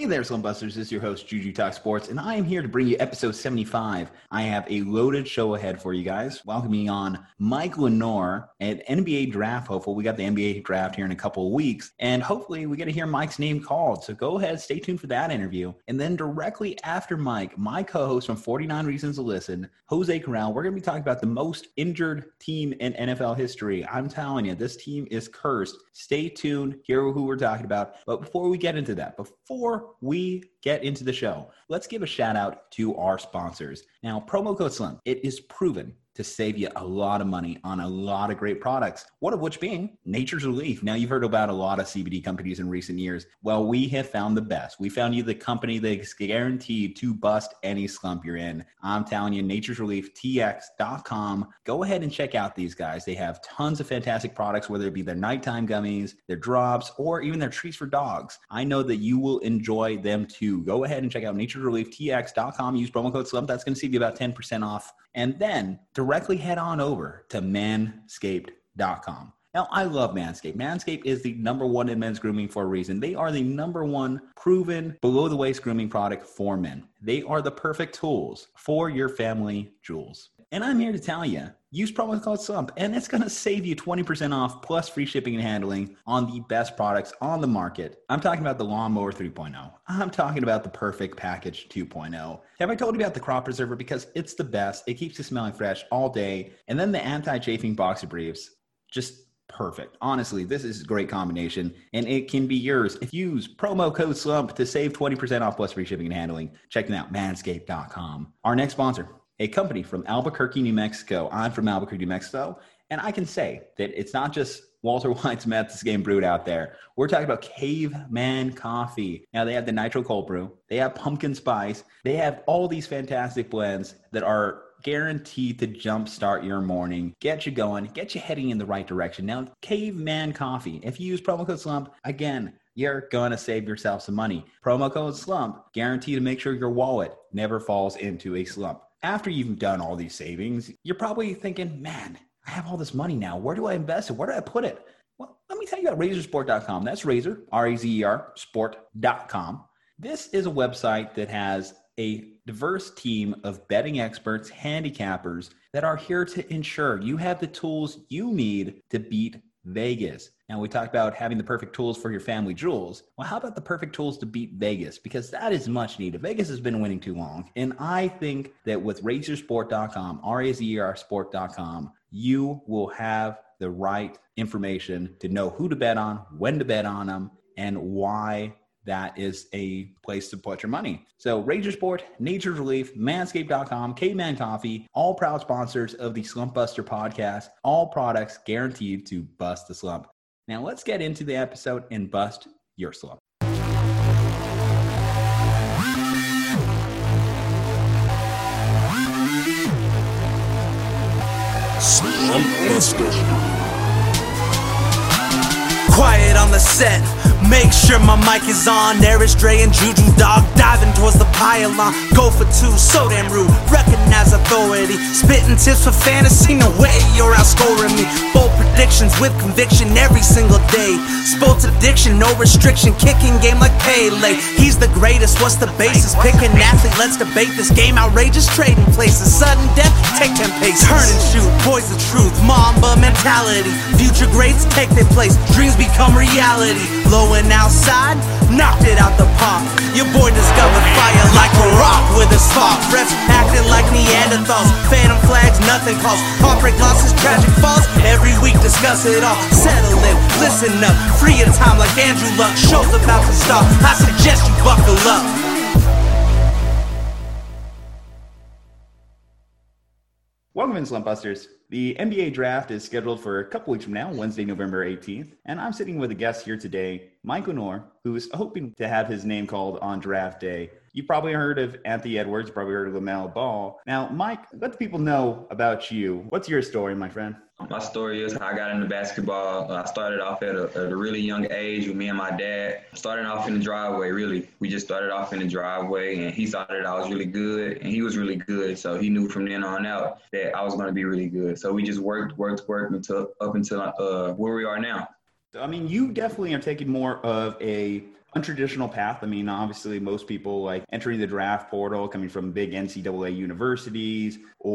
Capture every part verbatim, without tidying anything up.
Hey there, Slumbusters. This is your host, Juju Talk Sports, and I am here to bring you episode seventy-five. I have a loaded show ahead for you guys. Welcoming on Mike Lenore, an N B A draft hopeful. We got the N B A draft here in a couple of weeks, and hopefully we get to hear Mike's name called. So go ahead, stay tuned for that interview. And then directly after Mike, my co-host from forty-nine Reasons to Listen, Jose Corral, we're going to be talking about the most injured team in N F L history. I'm telling you, this team is cursed. Stay tuned, hear who we're talking about. But before we get into that, before we get into the show, let's give a shout out to our sponsors. Now, promo code SLIM, it is proven to save you a lot of money on a lot of great products, one of which being Nature's Relief. Now, you've heard about a lot of C B D companies in recent years. Well, we have found the best. We found you the company that's guaranteed to bust any slump you're in. I'm telling you, Nature's Relief T X dot com. Go ahead and check out these guys. They have tons of fantastic products, whether it be their nighttime gummies, their drops, or even their treats for dogs. I know that you will enjoy them too. Go ahead and check out Nature's Relief T X dot com. Use promo code SLIM. That's going to save you about ten percent off. And then directly head on over to manscaped dot com. Now, I love Manscaped. Manscaped is the number one in men's grooming for a reason. They are the number one proven below-the-waist grooming product for men. They are the perfect tools for your family jewels. And I'm here to tell you, use promo code SLUMP, and it's going to save you twenty percent off plus free shipping and handling on the best products on the market. I'm talking about the Lawnmower three point oh. I'm talking about the Perfect Package two point oh. Have I told you about the Crop Preserver? Because it's the best. It keeps you smelling fresh all day. And then the Anti-Chafing Boxer Briefs, just perfect. Honestly, this is a great combination, and it can be yours if you use promo code SLUMP to save twenty percent off plus free shipping and handling. Check them out, manscaped dot com. Our next sponsor, a company from Albuquerque, New Mexico. I'm from Albuquerque, New Mexico, and I can say that it's not just Walter White's Memphis game brewed out there. We're talking about Caveman Coffee. Now, they have the Nitro Cold Brew. They have Pumpkin Spice. They have all these fantastic blends that are guaranteed to jumpstart your morning, get you going, get you heading in the right direction. Now, Caveman Coffee, if you use promo code SLUMP, again, you're going to save yourself some money. Promo code SLUMP, guaranteed to make sure your wallet never falls into a slump. After you've done all these savings, you're probably thinking, man, I have all this money now. Where do I invest it? Where do I put it? Well, let me tell you about razor sport dot com. That's Razor, R A Z E R, sport dot com. This is a website that has a diverse team of betting experts, handicappers that are here to ensure you have the tools you need to beat Vegas. Now, we talked about having the perfect tools for your family jewels. Well, how about the perfect tools to beat Vegas? Because that is much needed. Vegas has been winning too long. And I think that with razor sport dot com, R A Z E R sport dot com, you will have the right information to know who to bet on, when to bet on them, and why that is a place to put your money. So Razor Sport, Nature's Relief, manscaped dot com, Caveman Coffee, all proud sponsors of the Slump Buster podcast, all products guaranteed to bust the slump. Now let's get into the episode and bust your slump. Slump Buster. Quiet on the set. Make sure my mic is on. There is Dre and Juju Dog diving towards the pylon. Go for two, so damn rude. Recognize authority. Spitting tips for fantasy. No way you're outscoring me. Bold predictions with conviction every single day. Sports addiction, no restriction. Kicking game like Pele. He's the greatest. What's the basis? Pick an athlete. Let's debate this game. Outrageous trading places. Sudden death. Take ten paces. Turn and shoot. Boys the truth. Mamba mentality. Future greats take their place. Dreams become reality. Low and outside, knocked it out the park. Your boy discovered fire like a rock with a spark. Refs acting like Neanderthals. Phantom flags, nothing calls. Heartbreak losses, tragic falls. Every week discuss it all. Settle in, listen up. Free your time like Andrew Luck. Show's about to start. I suggest you buckle up. Welcome in, Slump Busters. The N B A draft is scheduled for a couple weeks from now, Wednesday, November eighteenth, and I'm sitting with a guest here today, Mike Lenore, who is hoping to have his name called on draft day. You've probably heard of Anthony Edwards, you've probably heard of LaMelo Ball. Now, Mike, let the people know about you. What's your story, my friend? My story is how I got into basketball. I started off at a, at a really young age with me and my dad. Starting off in the driveway, really. We just started off in the driveway, and he saw that I was really good, and he was really good. So he knew from then on out that I was going to be really good. So we just worked, worked, worked until up until uh, where we are now. I mean, you definitely are taking more of a untraditional path. I mean, obviously most people like entering the draft portal coming from big N C double A universities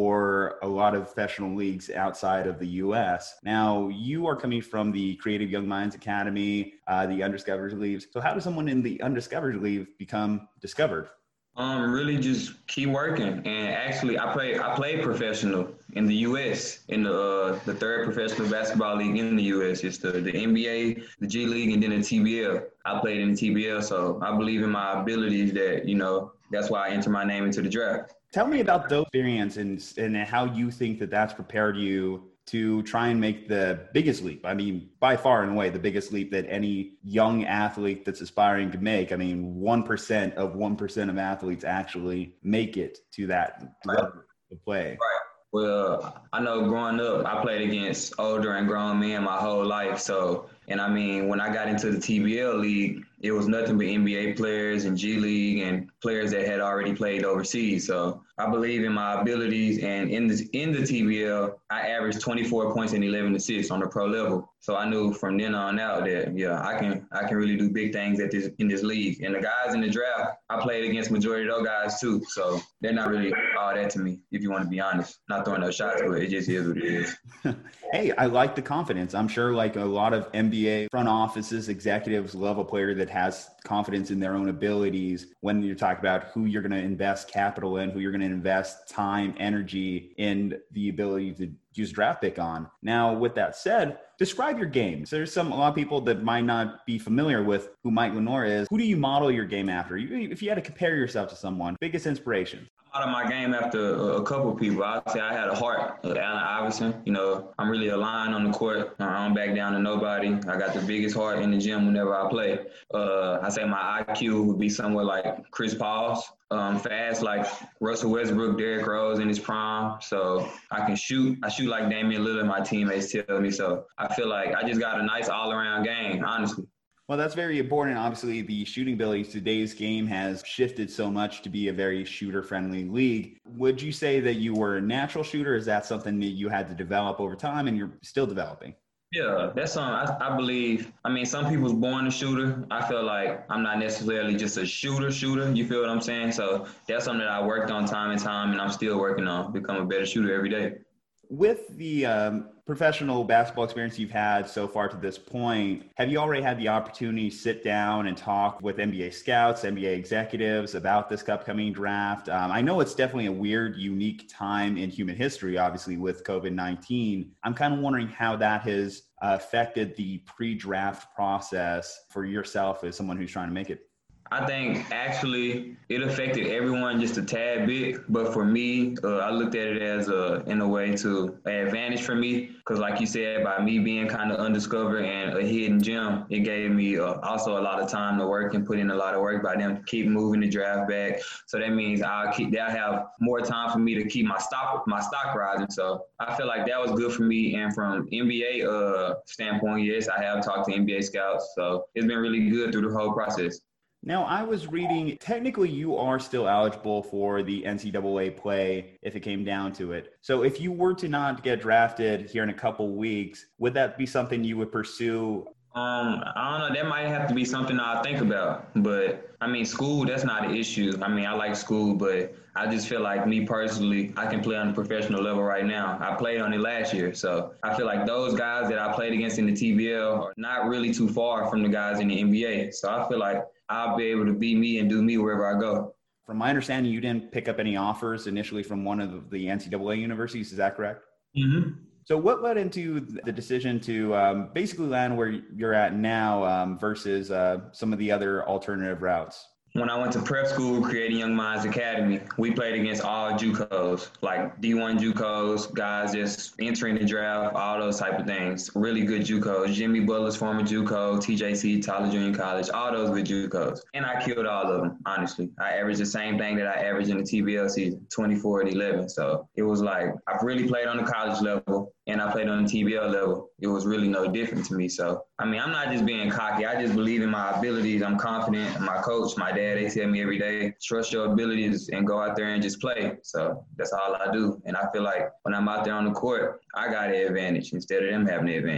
or a lot of professional leagues outside of the U S. Now, you are coming from the Creative Young Minds Academy, uh, the Undiscovered Leagues. So how does someone in the Undiscovered League become discovered? Um, really just keep working. And actually, I play I played professional in the U S in the uh, the third professional basketball league in the U S. It's the, the N B A, the G League, and then the T B L. I played in the T B L, so I believe in my abilities that, you know, that's why I entered my name into the draft. Tell me about those experience and, and how you think that that's prepared you to try and make the biggest leap. I mean, by far and away, the biggest leap that any young athlete that's aspiring to make. I mean, one percent of one percent of athletes actually make it to that level of play. Right. Well, I know growing up, I played against older and grown men my whole life. So, and I mean, when I got into the T B L league, it was nothing but N B A players and G League and players that had already played overseas. So I believe in my abilities, and in the, in the T B L, I averaged twenty-four points and eleven assists on the pro level. So I knew from then on out that, yeah, I can I can really do big things at this in this league. And the guys in the draft, I played against majority of those guys too. So they're not really all that to me, if you want to be honest. Not throwing those shots, but it just is what it is. Hey, I like the confidence. I'm sure like a lot of N B A front offices, executives love a player that has confidence in their own abilities when you're talking about who you're going to invest capital in, who you're going to invest time, energy in the ability to use draft pick on. Now, with that said, describe your game. So there's some, a lot of people that might not be familiar with who Mike Lenoir is. Who do you model your game after? If you had to compare yourself to someone, biggest inspiration? Out of my game after a couple of people. I'd say I had a heart of Allen Iverson. You know, I'm really a lion on the court. I don't back down to nobody. I got the biggest heart in the gym whenever I play. Uh, I say my I Q would be somewhere like Chris Paul's. Um, fast like Russell Westbrook, Derrick Rose in his prime. So I can shoot. I shoot like Damian Lillard, my teammates tell me. So I feel like I just got a nice all-around game, honestly. Well, that's very important. Obviously, the shooting abilities, today's game has shifted so much to be a very shooter-friendly league. Would you say that you were a natural shooter? Is that something that you had to develop over time and you're still developing? Yeah, that's something I, I believe. I mean, some people's born a shooter. I feel like I'm not necessarily just a shooter shooter. You feel what I'm saying? So that's something that I worked on time and time, and I'm still working on become a better shooter every day. With the um, professional basketball experience you've had so far to this point, have you already had the opportunity to sit down and talk with N B A scouts, N B A executives about this upcoming draft? Um, I know it's definitely a weird, unique time in human history, obviously, with COVID nineteen. I'm kind of wondering how that has uh, affected the pre-draft process for yourself as someone who's trying to make it. I think actually it affected everyone just a tad bit, but for me, uh, I looked at it as a in a way to an advantage for me, because like you said, by me being kind of undiscovered and a hidden gem, it gave me uh, also a lot of time to work and put in a lot of work by them keep moving the draft back. So that means I'll keep they'll have more time for me to keep my stock my stock rising. So I feel like that was good for me. And from N B A uh, standpoint, yes, I have talked to N B A scouts, so it's been really good through the whole process. Now, I was reading, technically you are still eligible for the N C double A play if it came down to it. So if you were to not get drafted here in a couple weeks, would that be something you would pursue? Um, I don't know. That might have to be something I'll think about. But, I mean, school, that's not an issue. I mean, I like school, but I just feel like me personally, I can play on a professional level right now. I played on it last year. So I feel like those guys that I played against in the T B L are not really too far from the guys in the N B A. So I feel like I'll be able to be me and do me wherever I go. From my understanding, you didn't pick up any offers initially from one of the N C double A universities. Is that correct? Mm-hmm. So what led into the decision to um, basically land where you're at now um, versus uh, some of the other alternative routes? When I went to prep school, Creating Young Minds Academy, we played against all JUCOs, like D one JUCOs, guys just entering the draft, all those type of things. Really good JUCOs. Jimmy Butler's former JUCO, T J C, Tyler Junior College, all those good JUCOs. And I killed all of them, honestly. I averaged the same thing that I averaged in the T B L season, twenty-four and eleven. So it was like, I've really played on the college level and I played on the T B L level. It was really no different to me. So, I mean, I'm not just being cocky. I just believe in my abilities. I'm confident. My coach, my dad, they tell me every day, trust your abilities and go out there and just play. So that's all I do. And I feel like when I'm out there on the court, I got the advantage instead of them having the advantage.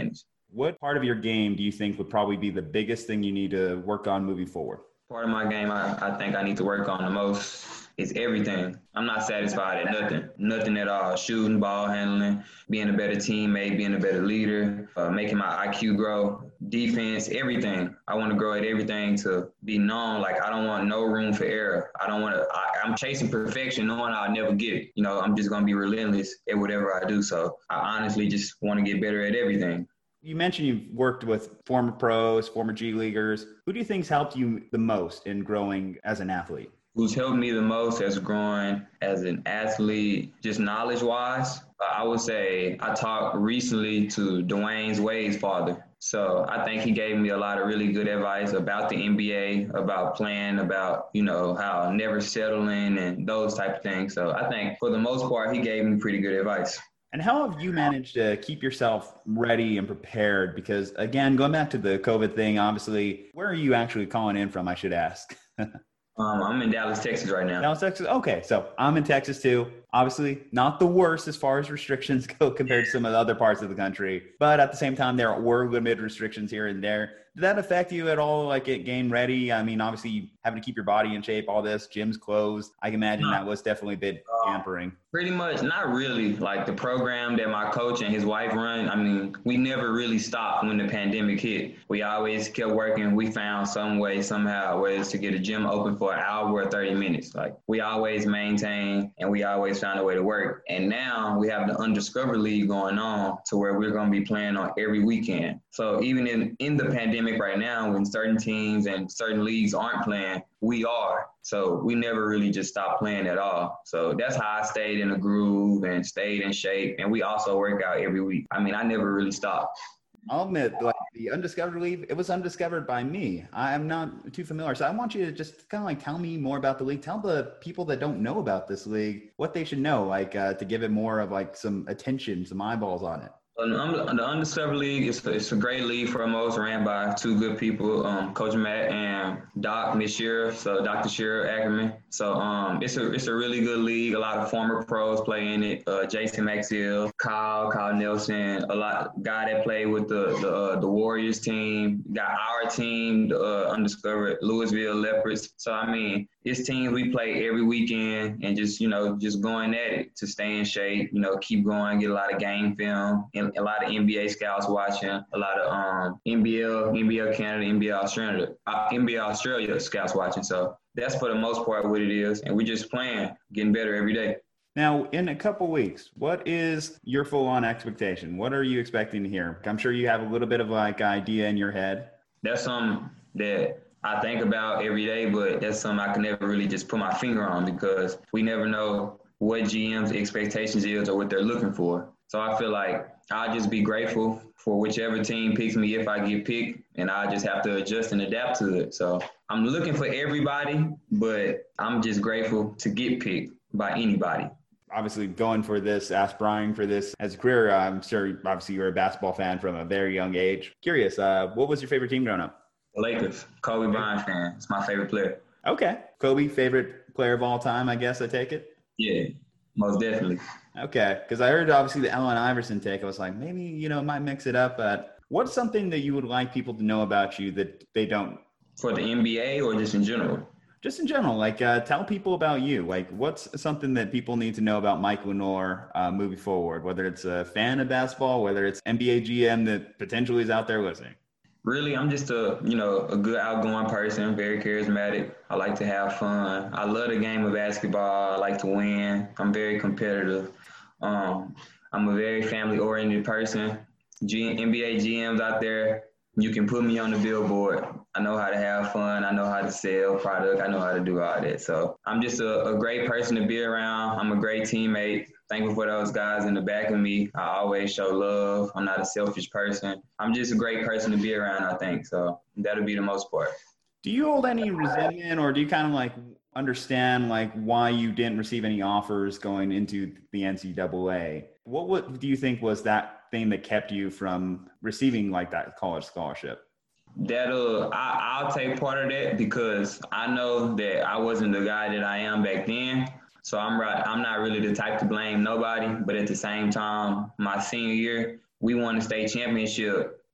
What part of your game do you think would probably be the biggest thing you need to work on moving forward? Part of my game I, I think I need to work on the most is everything. I'm not satisfied at nothing, nothing at all. Shooting, ball handling, being a better teammate, being a better leader, uh, making my I Q grow, defense, everything. I want to grow at everything to be known. Like, I don't want no room for error. I don't want to, I'm chasing perfection, knowing I'll never get it. You know, I'm just going to be relentless at whatever I do. So I honestly just want to get better at everything. You mentioned you've worked with former pros, former G Leaguers. Who do you think's helped you the most in growing as an athlete? Who's helped me the most as growing as an athlete, just knowledge-wise? I would say I talked recently to Dwayne Wade's father. So I think he gave me a lot of really good advice about the N B A, about playing, about, you know, how never settling and those type of things. So I think for the most part, he gave me pretty good advice. And how have you managed to keep yourself ready and prepared? Because, again, going back to the COVID thing, obviously, where are you actually calling in from, I should ask? um, I'm in Dallas, Texas right now. Dallas, Texas. Okay, so I'm in Texas too. Obviously, not the worst as far as restrictions go compared to some of the other parts of the country. But at the same time, there were limited restrictions here and there. Did that affect you at all, like at game ready? I mean, obviously, having to keep your body in shape, all this, gyms closed. I can imagine no. that was definitely a bit hampering. Pretty much, not really. Like the program that my coach and his wife run, I mean, we never really stopped when the pandemic hit. We always kept working. We found some way, somehow, ways to get a gym open for an hour or thirty minutes. Like, we always maintain and we always found a way to work. And now we have the Undiscovered League going on to where we're going to be playing on every weekend. So even in, in the pandemic right now, when certain teams and certain leagues aren't playing, we are. So we never really just stopped playing at all. So that's how I stayed in a groove and stayed in shape. And we also work out every week. I mean, I never really stopped. I'll admit, like the Undiscovered League, it was undiscovered by me. I'm not too familiar. So I want you to just kind of like tell me more about the league. Tell the people that don't know about this league what they should know, like uh, to give it more of like some attention, some eyeballs on it. The Undiscovered League is it's a great league for most, ran by two good people, um, Coach Matt and Doc Miss Shearer, so Doctor Shearer Ackerman. So um, it's a it's a really good league. A lot of former pros play in it. Uh, Jason Maxill, Kyle, Kyle Nelson, a lot guy that played with the the, uh, the Warriors team. Got our team, the uh, Undiscovered Louisville Leopards. So I mean, it's teams we play every weekend and just you know just going at it to stay in shape. You know, keep going, get a lot of game film and a lot of N B A scouts watching, a lot of um, N B L, N B L Canada, N B L Australia, uh, N B L Australia scouts watching. So that's for the most part what it is. And we're just playing, getting better every day. Now, in a couple weeks, what is your full-on expectation? What are you expecting to hear? I'm sure you have a little bit of like idea in your head. That's something that I think about every day, but that's something I can never really just put my finger on because we never know what G M's expectations is or what they're looking for. So I feel like I'll just be grateful for whichever team picks me if I get picked, and I just have to adjust and adapt to it. So I'm looking for everybody, but I'm just grateful to get picked by anybody. Obviously going for this, aspiring for this as a career, I'm sure obviously you're a basketball fan from a very young age. Curious, uh, what was your favorite team growing up? The Lakers. Kobe Bryant fan. It's my favorite player. Okay. Kobe, favorite player of all time, I guess I take it? Yeah, most definitely. Okay, because I heard obviously the Allen Iverson take. I was like, maybe, you know, might mix it up. But what's something that you would like people to know about you that they don't? For the N B A or just in general? Just in general, like uh, tell people about you. Like what's something that people need to know about Mike Lenoir uh, moving forward, whether it's a fan of basketball, whether it's N B A G M that potentially is out there listening? Really, I'm just a, you know, a good outgoing person, very charismatic. I like to have fun. I love the game of basketball. I like to win. I'm very competitive. Um, I'm a very family-oriented person. G- N B A G Ms out there, you can put me on the billboard. I know how to have fun. I know how to sell product. I know how to do all that. So I'm just a, a great person to be around. I'm a great teammate. Thankful for those guys in the back of me. I always show love. I'm not a selfish person. I'm just a great person to be around, I think. So that'll be the most part. Do you hold any resentment or do you kind of like understand like why you didn't receive any offers going into the N C double A? What, what do you think was that thing that kept you from receiving like that college scholarship? That'll, I, I'll take part of that because I know that I wasn't the guy that I am back then. So I'm right. I'm not really the type to blame nobody, but at the same time, my senior year, we won the state championship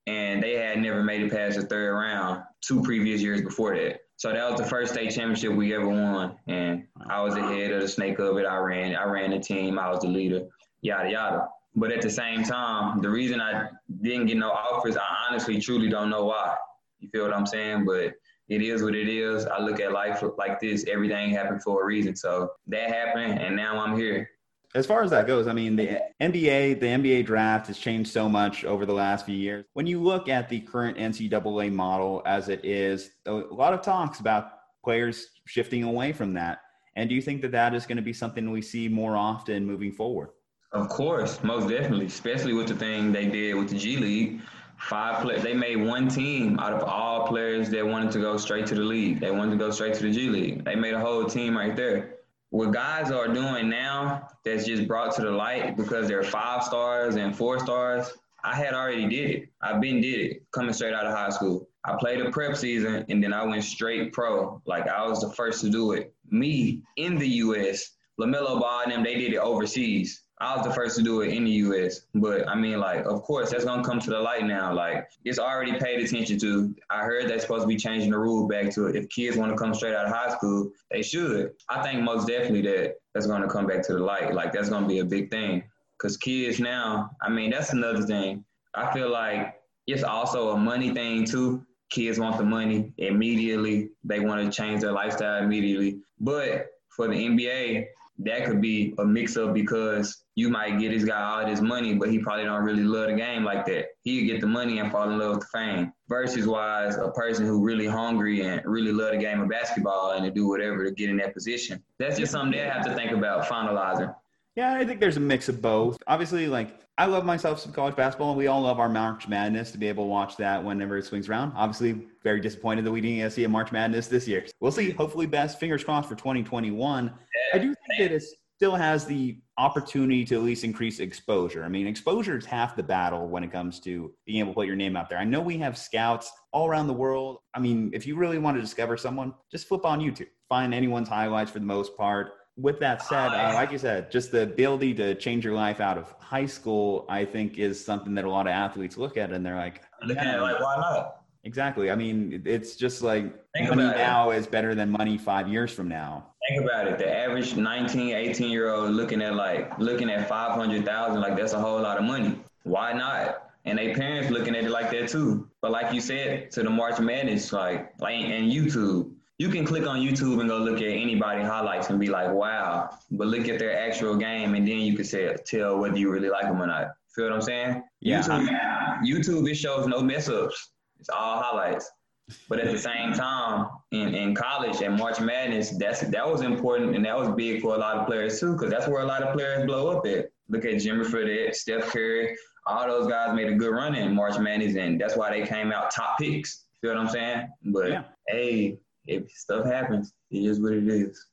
and they had never made it past the third round two previous years before that. So that was the first state championship we ever won, and I was the head of the snake of it. I ran, I ran the team. I was the leader, yada yada. But at the same time, the reason I didn't get no offers, I honestly, truly don't know why. You feel what I'm saying? But it is what it is. I look at life like this. Everything happened for a reason. So that happened, and now I'm here. As far as that goes, I mean, the N B A, the N B A draft has changed so much over the last few years. When you look at the current N C double A model as it is, a lot of talks about players shifting away from that. And do you think that that is going to be something we see more often moving forward? Of course, most definitely, especially with the thing they did with the G League. Five players, they made one team out of all players that wanted to go straight to the league. They wanted to go straight to the G League. They made a whole team right there. What guys are doing now that's just brought to the light because they're five stars and four stars, I had already did it. I've been did it coming straight out of high school. I played a prep season, and then I went straight pro. Like, I was the first to do it. Me, in the U S, LaMelo Ball and them, they did it overseas. I was the first to do it in the U S. But, I mean, like, of course, that's going to come to the light now. Like, it's already paid attention to. I heard they're supposed to be changing the rule back to it. If kids want to come straight out of high school, they should. I think most definitely that that's going to come back to the light. Like, that's going to be a big thing. Because kids now, I mean, that's another thing. I feel like it's also a money thing, too. Kids want the money immediately. They want to change their lifestyle immediately. But for the N B A, that could be a mix-up because you might get this guy all this money, but he probably don't really love the game like that. He could get the money and fall in love with the fame. Versus wise, a person who really hungry and really love the game of basketball and to do whatever to get in that position. That's just something they have to think about finalizing. Yeah, I think there's a mix of both. Obviously, like, I love myself some college basketball, and we all love our March Madness to be able to watch that whenever it swings around. Obviously, very disappointed that we didn't get to see a March Madness this year. We'll see. Hopefully, best fingers crossed for twenty twenty-one. I do think that it still has the opportunity to at least increase exposure. I mean, exposure is half the battle when it comes to being able to put your name out there. I know we have scouts all around the world. I mean, if you really want to discover someone, just flip on YouTube. Find anyone's highlights for the most part. With that said, uh, like you said, just the ability to change your life out of high school, I think, is something that a lot of athletes look at and they're like, look at it like, why not? Exactly. I mean, it's just like Think money about now it. is better than money five years from now. Think about it. The average nineteen, eighteen-year-old looking at like looking at five hundred thousand, like that's a whole lot of money. Why not? And they parents looking at it like that too. But like you said, to the March Madness, like like and YouTube. You can click on YouTube and go look at anybody highlights and be like, wow. But look at their actual game, and then you can say, tell whether you really like them or not. Feel what I'm saying? Yeah. YouTube, YouTube, it shows no mess-ups. It's all highlights. But at the same time, in, in college and March Madness, that's that was important, and that was big for a lot of players too, because that's where a lot of players blow up at. Look at Jimmy Fredette, Steph Curry. All those guys made a good run in March Madness, and that's why they came out top picks. Feel what I'm saying? But, yeah. hey, if stuff happens, it is what it is.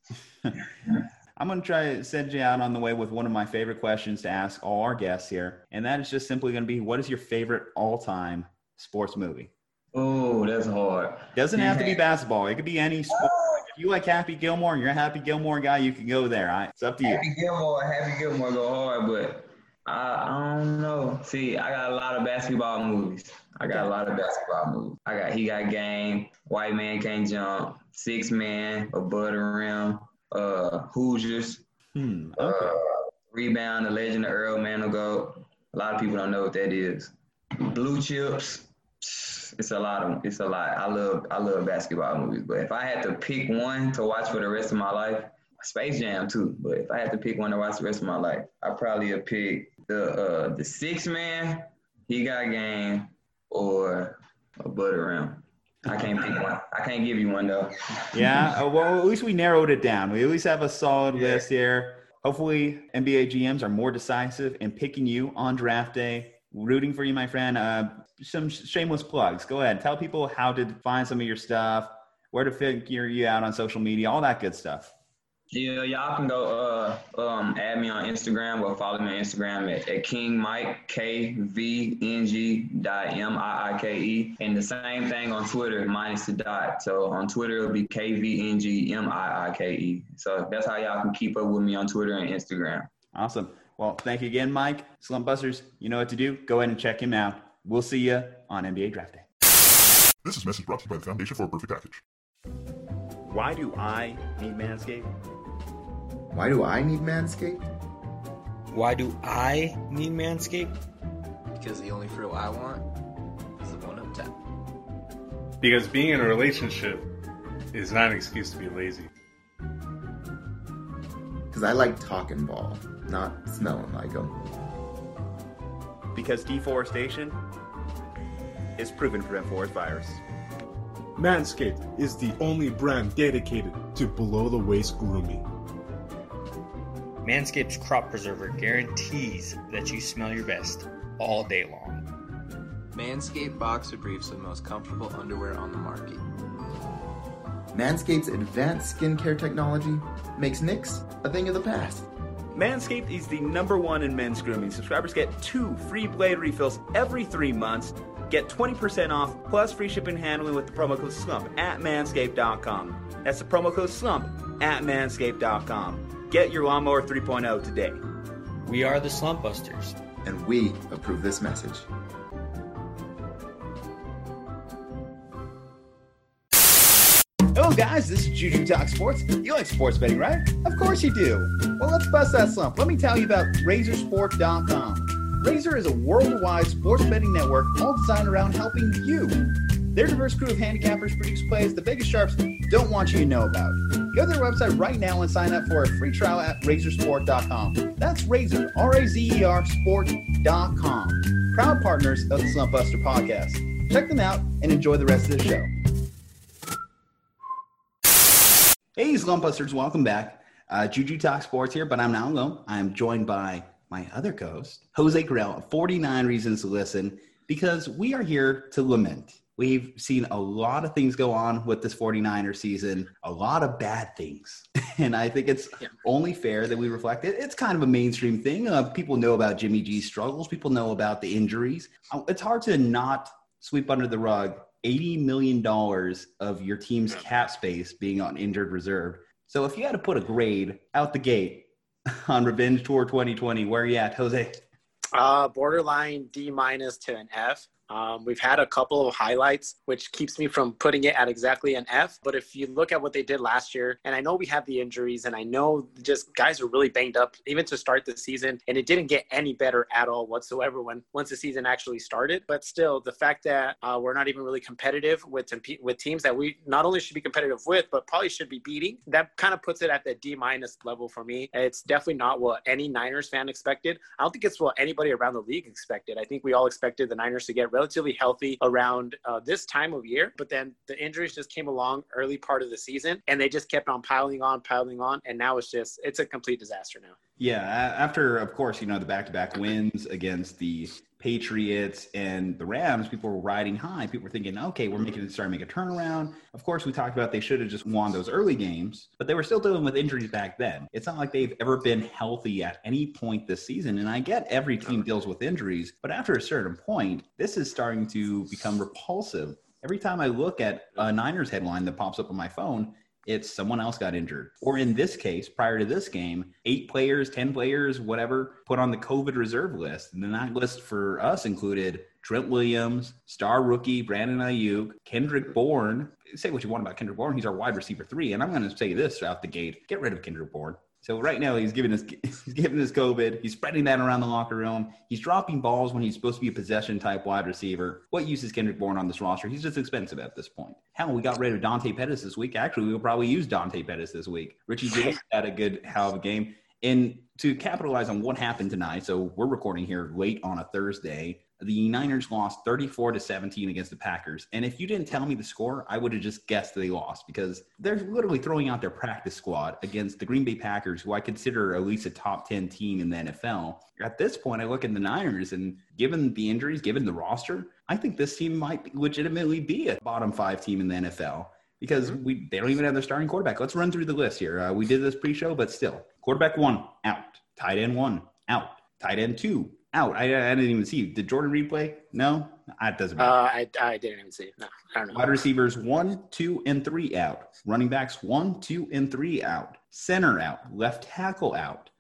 I'm going to try to send you out on the way with one of my favorite questions to ask all our guests here. And that is just simply going to be, what is your favorite all-time sports movie? Oh, that's hard. Doesn't have to be basketball. It could be any sport. If you like Happy Gilmore and you're a Happy Gilmore guy, you can go there. Right? It's up to you. Happy Gilmore, Happy Gilmore go hard, but I, I don't know. See, I got a lot of basketball movies. I got a lot of basketball movies. I got He Got Game, White Man Can't Jump, Six Man, Above the Rim, uh, Hoosiers, hmm, okay. uh, Rebound, The Legend of Earl Manigault. A lot of people don't know what that is. Blue Chips. It's a lot of it's a lot. I love I love basketball movies, but if I had to pick one to watch for the rest of my life, Space Jam too. But if I had to pick one to watch the rest of my life, I'd probably have picked the uh, the Six Man, He Got Game, or Above the Rim. I can't pick one. I can't give you one though. Yeah, uh, well, at least we narrowed it down. We at least have a solid Yeah. list here. Hopefully, N B A G Ms are more decisive in picking you on draft day. Rooting for you, my friend. Uh, some shameless plugs. Go ahead. Tell people how to find some of your stuff, where to figure you out on social media, all that good stuff. Yeah, y'all can go uh, um, add me on Instagram or follow me on Instagram at, at King Mike, K V N G dot M I I K E. And the same thing on Twitter, minus the dot. So on Twitter, it'll be K V N G M I I K E. So that's how y'all can keep up with me on Twitter and Instagram. Awesome. Well, thank you again, Mike. Slump Busters, you know what to do. Go ahead and check him out. We'll see you on N B A Draft Day. This is a message brought to you by the Foundation for a Perfect Package. Why do I need Manscaped? Why do I need Manscaped? Why do I need Manscaped? Because the only frill I want is the one up top. Because being in a relationship is not an excuse to be lazy. Because I like talking ball, not smelling like them. Because deforestation is proven to prevent forest fires. Manscaped is the only brand dedicated to below-the-waist grooming. Manscaped's Crop Preserver guarantees that you smell your best all day long. Manscaped Boxer Briefs are the most comfortable underwear on the market. Manscaped's advanced skincare technology makes nicks a thing of the past. Manscaped is the number one in men's grooming. Subscribers get two free blade refills every three months. Get twenty percent off plus free shipping and handling with the promo code SLUMP at manscaped dot com. That's the promo code SLUMP at manscaped dot com. Get your Lawnmower three point oh today. We are the Slump Busters. And we approve this message. Hello guys, this is Juju Talk Sports. You like sports betting, right? Of course you do. Well, let's bust that slump. Let me tell you about razor sport dot com. Razor is a worldwide sports betting network all designed around helping you. Their diverse crew of handicappers produce plays the Vegas Sharps don't want you to know about. Go to their website right now and sign up for a free trial at razor sport dot com. That's Razor, R A Z E R, sport dot com. Proud partners of the Slump Buster podcast. Check them out and enjoy the rest of the show. Hey, Slump Busters, welcome back. Uh, Juju Talk Sports here, but I'm not alone. I'm joined by my other co-host, Jose Corral, forty-nine Reasons to Listen, because we are here to lament. We've seen a lot of things go on with this forty-niner season, a lot of bad things. And I think it's yeah. only fair that we reflect it. It's kind of a mainstream thing. Uh, people know about Jimmy G's struggles. People know about the injuries. Uh, it's hard to not sweep under the rug eighty million dollars of your team's cap space being on injured reserve. So if you had to put a grade out the gate on Revenge Tour twenty twenty, where are you at, Jose? Uh, borderline D minus to an F. Um, we've had a couple of highlights, which keeps me from putting it at exactly an F. But if you look at what they did last year, and I know we had the injuries, and I know just guys are really banged up even to start the season, and it didn't get any better at all whatsoever when once the season actually started. But still, the fact that uh, we're not even really competitive with with teams that we not only should be competitive with, but probably should be beating, that kind of puts it at the D minus level for me. It's definitely not what any Niners fan expected. I don't think it's what anybody around the league expected. I think we all expected the Niners to get relatively healthy around uh, this time of year, but then the injuries just came along early part of the season, and they just kept on piling on, piling on, and now it's just, it's a complete disaster now. Yeah, after, of course, you know, the back-to-back wins against the Patriots and the Rams, people were riding high. People were thinking, okay, we're making starting to make a turnaround. Of course, we talked about they should have just won those early games, but they were still dealing with injuries back then. It's not like they've ever been healthy at any point this season. And I get every team deals with injuries, but after a certain point, this is starting to become repulsive. Every time I look at a Niners headline that pops up on my phone, it's someone else got injured. Or in this case, prior to this game, eight players, ten players, whatever, put on the COVID reserve list. And then that list for us included Trent Williams, star rookie Brandon Ayuk, Kendrick Bourne. Say what you want about Kendrick Bourne. He's our wide receiver three. And I'm going to say this out the gate. Get rid of Kendrick Bourne. So right now he's giving us he's giving us COVID. He's spreading that around the locker room. He's dropping balls when he's supposed to be a possession type wide receiver. What use is Kendrick Bourne on this roster? He's just expensive at this point. Hell, we got rid of Dante Pettis this week. Actually, we'll probably use Dante Pettis this week. Richie James had a good hell of a game. And to capitalize on what happened tonight, so we're recording here late on a Thursday. The Niners lost thirty-four to seventeen against the Packers. And if you didn't tell me the score, I would have just guessed they lost because they're literally throwing out their practice squad against the Green Bay Packers, who I consider at least a top ten team in the N F L. At this point, I look at the Niners, and given the injuries, given the roster, I think this team might legitimately be a bottom five team in the N F L because we they don't even have their starting quarterback. Let's run through the list here. Uh, we did this pre-show, but still. Quarterback one, out. Tight end one, out. Tight end two, out. I, I didn't even see. Did Jordan Reed play? No? It doesn't matter. Uh, I, I didn't even see. No, I don't know. Wide receivers one, two, and three out. Running backs one, two, and three out. Center out. Left tackle out.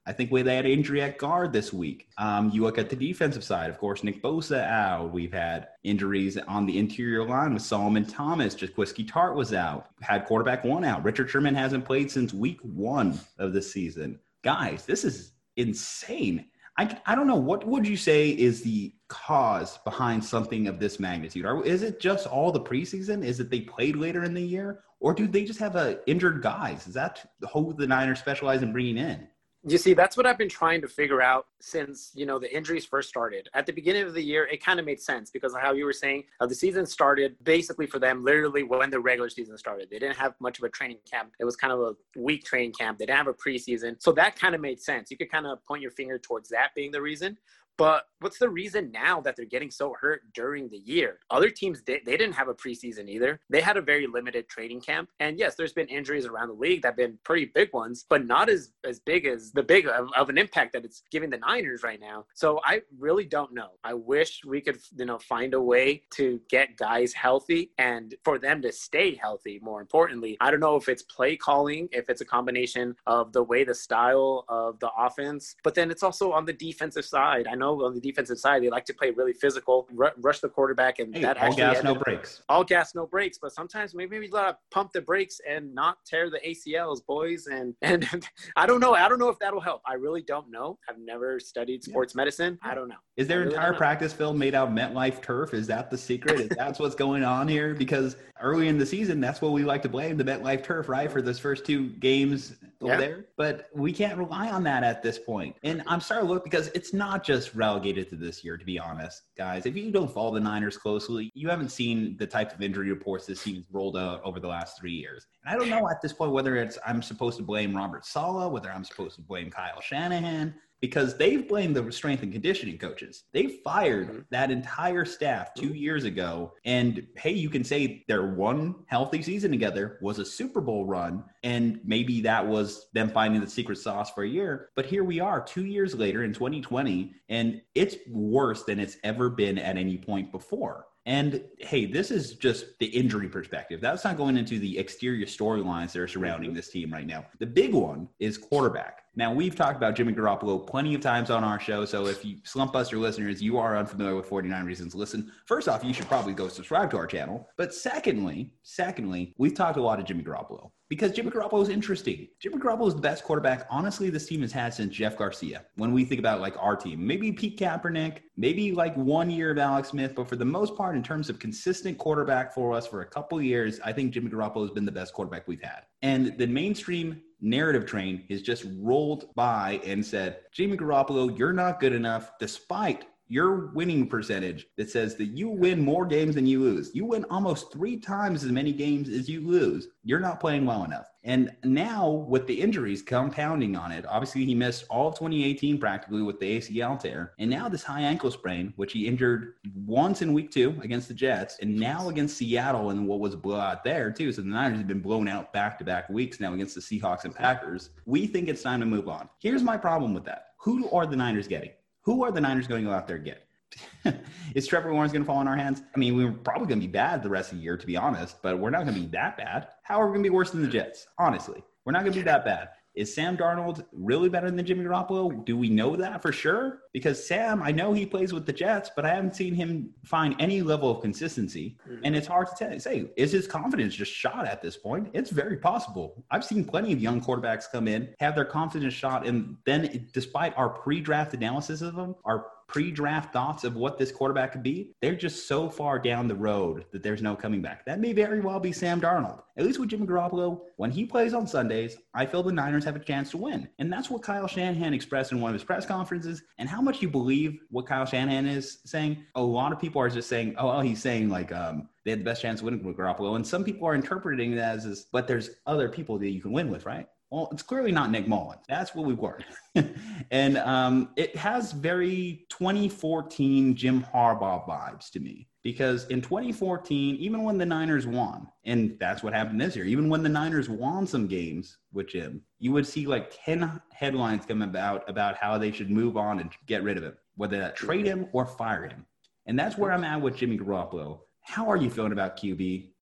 I think we had an injury at guard this week. Um, you look at the defensive side, of course, Nick Bosa out. We've had injuries on the interior line with Solomon Thomas. Jaquiski Tart was out. Had quarterback one out. Richard Sherman hasn't played since week one of the season. Guys, this is insane. I, I don't know. What would you say is the cause behind something of this magnitude? Or is it just all the preseason? Is it they played later in the year? Or do they just have a injured guys? Is that who the Niners specialize in bringing in? You see, that's what I've been trying to figure out since, you know, the injuries first started. At the beginning of the year, it kind of made sense because of how you were saying uh, the season started basically for them literally when the regular season started. They didn't have much of a training camp. It was kind of a weak training camp. They didn't have a preseason. So that kind of made sense. You could kind of point your finger towards that being the reason. But what's the reason now that they're getting so hurt during the year? Other teams, they, they didn't have a preseason either. They had a very limited training camp. And yes, there's been injuries around the league that have been pretty big ones, but not as, as big as the big of, of an impact that it's giving the Niners right now. So I really don't know. I wish we could, you know, find a way to get guys healthy and for them to stay healthy, more importantly. I don't know if it's play calling, if it's a combination of the way the style of the offense, but then it's also on the defensive side. I know on the defensive side, they like to play really physical, r- rush the quarterback, and hey, that all actually gas, no brakes. All gas, no brakes. But sometimes maybe we gotta pump the brakes and not tear the A C Ls, boys. And and I don't know. I don't know if that'll help. I really don't know. I've never studied sports yeah. medicine. I don't know. Is their really entire practice field made out of MetLife turf? Is that the secret? Is that what's going on here? Because early in the season, that's what we like to blame, the MetLife turf, right, for those first two games over yeah. there. But we can't rely on that at this point. And I'm starting to look because it's not just relegated to this year, to be honest, guys. If you don't follow the Niners closely, you haven't seen the type of injury reports this team has rolled out over the last three years. And I don't know at this point whether it's I'm supposed to blame Robert Saleh, whether I'm supposed to blame Kyle Shanahan, because they've blamed the strength and conditioning coaches. They fired mm-hmm. that entire staff two years ago. And hey, you can say their one healthy season together was a Super Bowl run. And maybe that was them finding the secret sauce for a year. But here we are two years later in twenty twenty, and it's worse than it's ever been at any point before. And hey, this is just the injury perspective. That's not going into the exterior storylines that are surrounding this team right now. The big one is quarterback. Now, we've talked about Jimmy Garoppolo plenty of times on our show, so if you Slump Buster listeners, you are unfamiliar with forty-nine Reasons to Listen, first off, you should probably go subscribe to our channel. But secondly, secondly, we've talked a lot of Jimmy Garoppolo because Jimmy Garoppolo is interesting. Jimmy Garoppolo is the best quarterback, honestly, this team has had since Jeff Garcia. When we think about, like, our team, maybe Pete Kaepernick, maybe, like, one year of Alex Smith, but for the most part, in terms of consistent quarterback for us for a couple of years, I think Jimmy Garoppolo has been the best quarterback we've had. And the mainstream narrative train has just rolled by and said, Jimmy Garoppolo, you're not good enough, despite your winning percentage that says that you win more games than you lose. You win almost three times as many games as you lose. You're not playing well enough. And now with the injuries compounding on it, obviously he missed all of twenty eighteen practically with the A C L tear. And now this high ankle sprain, which he injured once in week two against the Jets and now against Seattle in what was a blowout there too. So the Niners have been blown out back-to-back weeks now against the Seahawks and Packers. We think it's time to move on. Here's my problem with that. Who are the Niners getting? Who are the Niners going to go out there and get? Is Trevor Lawrence going to fall in our hands? I mean, we're probably going to be bad the rest of the year, to be honest, but we're not going to be that bad. How are we going to be worse than the Jets? Honestly, we're not going to be that bad. Is Sam Darnold really better than Jimmy Garoppolo? Do we know that for sure? Because Sam, I know he plays with the Jets, but I haven't seen him find any level of consistency. And it's hard to tell, say, is his confidence just shot at this point? It's very possible. I've seen plenty of young quarterbacks come in, have their confidence shot, and then despite our pre-draft analysis of them, our pre-draft thoughts of what this quarterback could be, they're just so far down the road that there's no coming back. That may very well be Sam Darnold. At least with Jimmy Garoppolo, when he plays on Sundays, I feel the Niners have a chance to win. And that's what Kyle Shanahan expressed in one of his press conferences. And how much you believe what Kyle Shanahan is saying, a lot of people are just saying, oh, well, he's saying like um, they had the best chance of winning with Garoppolo. And some people are interpreting it as, as, but there's other people that you can win with, right? Well, it's clearly not Nick Mullins. That's what we've learned. and um, it has very twenty fourteen Jim Harbaugh vibes to me. Because in twenty fourteen, even when the Niners won, and that's what happened this year, even when the Niners won some games with Jim, you would see like ten headlines come about about how they should move on and get rid of him, whether that trade him or fire him. And that's where I'm at with Jimmy Garoppolo. How are you feeling about Q B?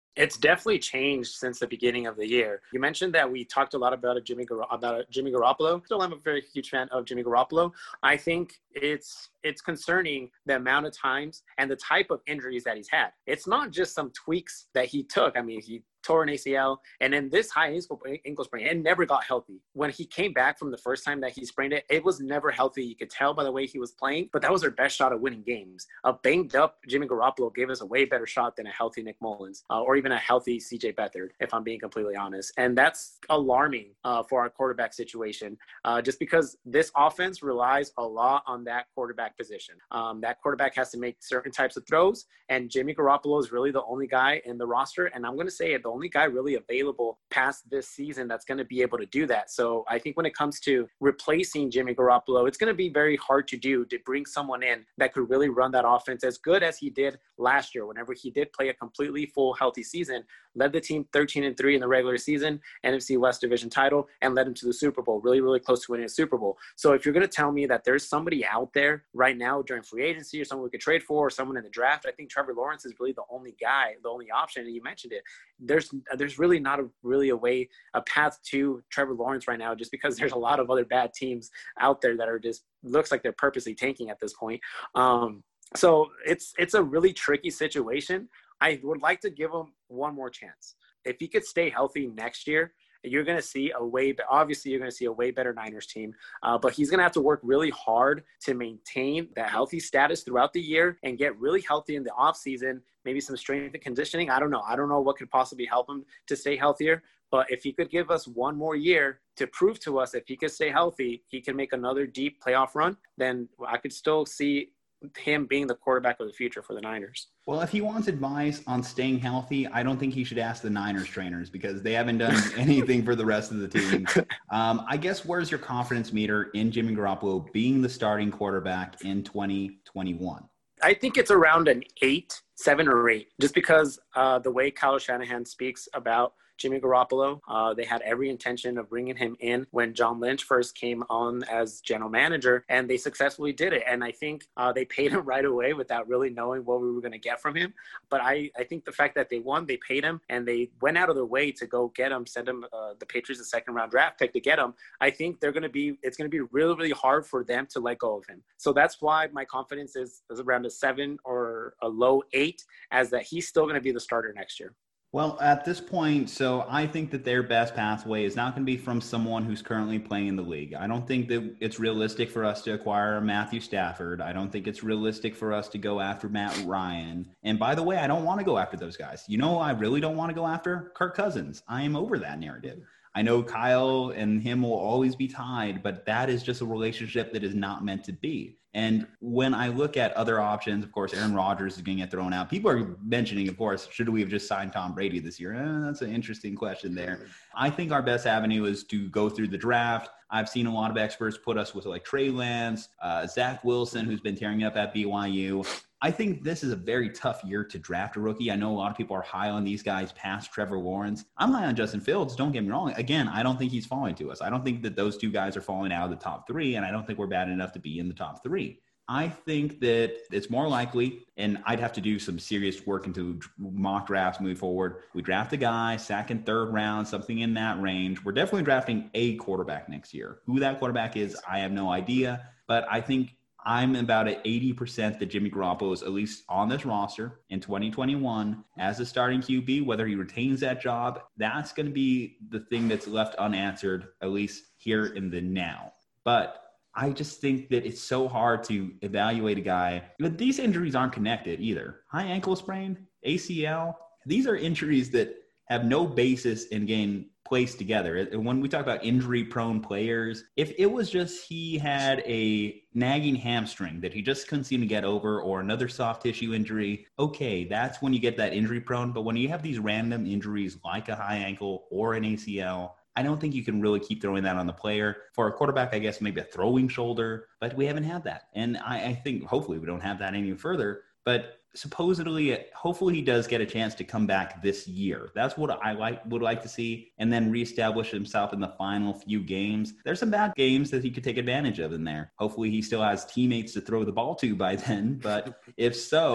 It's definitely changed since the beginning of the year. You mentioned that we talked a lot about a Jimmy Gar- about a Jimmy Garoppolo. Still, I'm a very huge fan of Jimmy Garoppolo. I think it's it's concerning the amount of times and the type of injuries that he's had. It's not just some tweaks that he took. I mean, he tore an A C L, and then this high ankle, ankle sprain, it never got healthy. When he came back from the first time that he sprained it, it was never healthy. You could tell by the way he was playing, but that was our best shot at winning games. A banged up Jimmy Garoppolo gave us a way better shot than a healthy Nick Mullins, uh, or even a healthy C J Beathard, if I'm being completely honest. And that's alarming uh, for our quarterback situation, uh, just because this offense relies a lot on that quarterback position. Um, that quarterback has to make certain types of throws, and Jimmy Garoppolo is really the only guy in the roster, and I'm going to say it, the only guy really available past this season that's going to be able to do that. So I think when it comes to replacing Jimmy Garoppolo, it's going to be very hard to do, to bring someone in that could really run that offense as good as he did last year. Whenever he did play a completely full healthy season, led the team thirteen and three in the regular season, N F C West division title, and led him to the Super Bowl, really, really close to winning a Super Bowl. So if you're going to tell me that there's somebody out there right now during free agency or someone we could trade for or someone in the draft, I think Trevor Lawrence is really the only guy, the only option. And you mentioned it. There's there's really not a really a way, a path to Trevor Lawrence right now, just because there's a lot of other bad teams out there that are just, looks like they're purposely tanking at this point. Um, so it's it's a really tricky situation. I would like to give him one more chance. If he could stay healthy next year, you're going to see a way, obviously you're going to see a way better Niners team, uh, but he's going to have to work really hard to maintain that healthy status throughout the year and get really healthy in the off season, maybe some strength and conditioning. I don't know. I don't know what could possibly help him to stay healthier, but if he could give us one more year to prove to us if he could stay healthy, he can make another deep playoff run, then I could still see him being the quarterback of the future for the Niners. Well, if he wants advice on staying healthy, I don't think he should ask the Niners trainers because they haven't done anything for the rest of the team. Um, I guess where's your confidence meter in Jimmy Garoppolo being the starting quarterback in twenty twenty-one? I think it's around an eight, seven or eight, just because uh, the way Kyle Shanahan speaks about Jimmy Garoppolo, uh, they had every intention of bringing him in when John Lynch first came on as general manager, and they successfully did it. And I think uh, they paid him right away without really knowing what we were going to get from him. But I, I think the fact that they won, they paid him, and they went out of their way to go get him, send him uh, the Patriots a second round draft pick to get him. I think they're going to be, it's going to be really, really hard for them to let go of him. So that's why my confidence is, is around a seven or a low eight, as that he's still going to be the starter next year. Well, at this point, so I think that their best pathway is not going to be from someone who's currently playing in the league. I don't think that it's realistic for us to acquire Matthew Stafford. I don't think it's realistic for us to go after Matt Ryan. And by the way, I don't want to go after those guys. You know, I really don't want to go after Kirk Cousins. I am over that narrative. I know Kyle and him will always be tied, but that is just a relationship that is not meant to be. And when I look at other options, of course, Aaron Rodgers is going to get thrown out. People are mentioning, of course, should we have just signed Tom Brady this year? Eh, that's an interesting question there. I think our best avenue is to go through the draft. I've seen a lot of experts put us with like Trey Lance, uh, Zach Wilson, who's been tearing up at B Y U. I think this is a very tough year to draft a rookie. I know a lot of people are high on these guys past Trevor Lawrence. I'm high on Justin Fields. Don't get me wrong. Again, I don't think he's falling to us. I don't think that those two guys are falling out of the top three, and I don't think we're bad enough to be in the top three. I think that it's more likely, and I'd have to do some serious work into mock drafts moving forward. We draft a guy, second, third round, something in that range. We're definitely drafting a quarterback next year. Who that quarterback is, I have no idea. But I think I'm about at eighty percent that Jimmy Garoppolo is at least on this roster in twenty twenty-one as a starting Q B. Whether he retains that job, that's going to be the thing that's left unanswered, at least here in the now. But I just think that it's so hard to evaluate a guy. But these injuries aren't connected either. High ankle sprain, A C L, these are injuries that have no basis in getting placed together. And when we talk about injury-prone players, if it was just he had a nagging hamstring that he just couldn't seem to get over, or another soft tissue injury, okay, that's when you get that injury-prone. But when you have these random injuries like a high ankle or an A C L, I don't think you can really keep throwing that on the player. For a quarterback, I guess maybe a throwing shoulder, but we haven't had that. And I, I think hopefully we don't have that any further. But supposedly, hopefully he does get a chance to come back this year. That's what I like would like to see, and then reestablish himself in the final few games. There's some bad games that he could take advantage of in there. Hopefully he still has teammates to throw the ball to by then. But if so,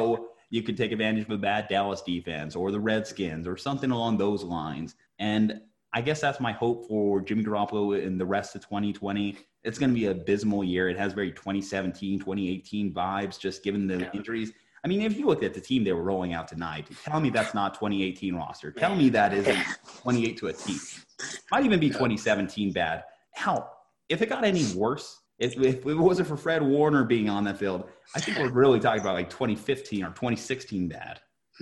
you could take advantage of a bad Dallas defense or the Redskins or something along those lines. And I guess that's my hope for Jimmy Garoppolo in the rest of twenty twenty. It's going to be an abysmal year. It has very twenty seventeen, twenty eighteen vibes, just given the injuries. I mean, if you look at the team they were rolling out tonight, tell me that's not twenty eighteen roster. Tell me that isn't twenty-eight to a T. Might even be twenty seventeen bad. Hell, if it got any worse, if, if it wasn't for Fred Warner being on that field, I think we're really talking about like twenty fifteen or twenty sixteen bad.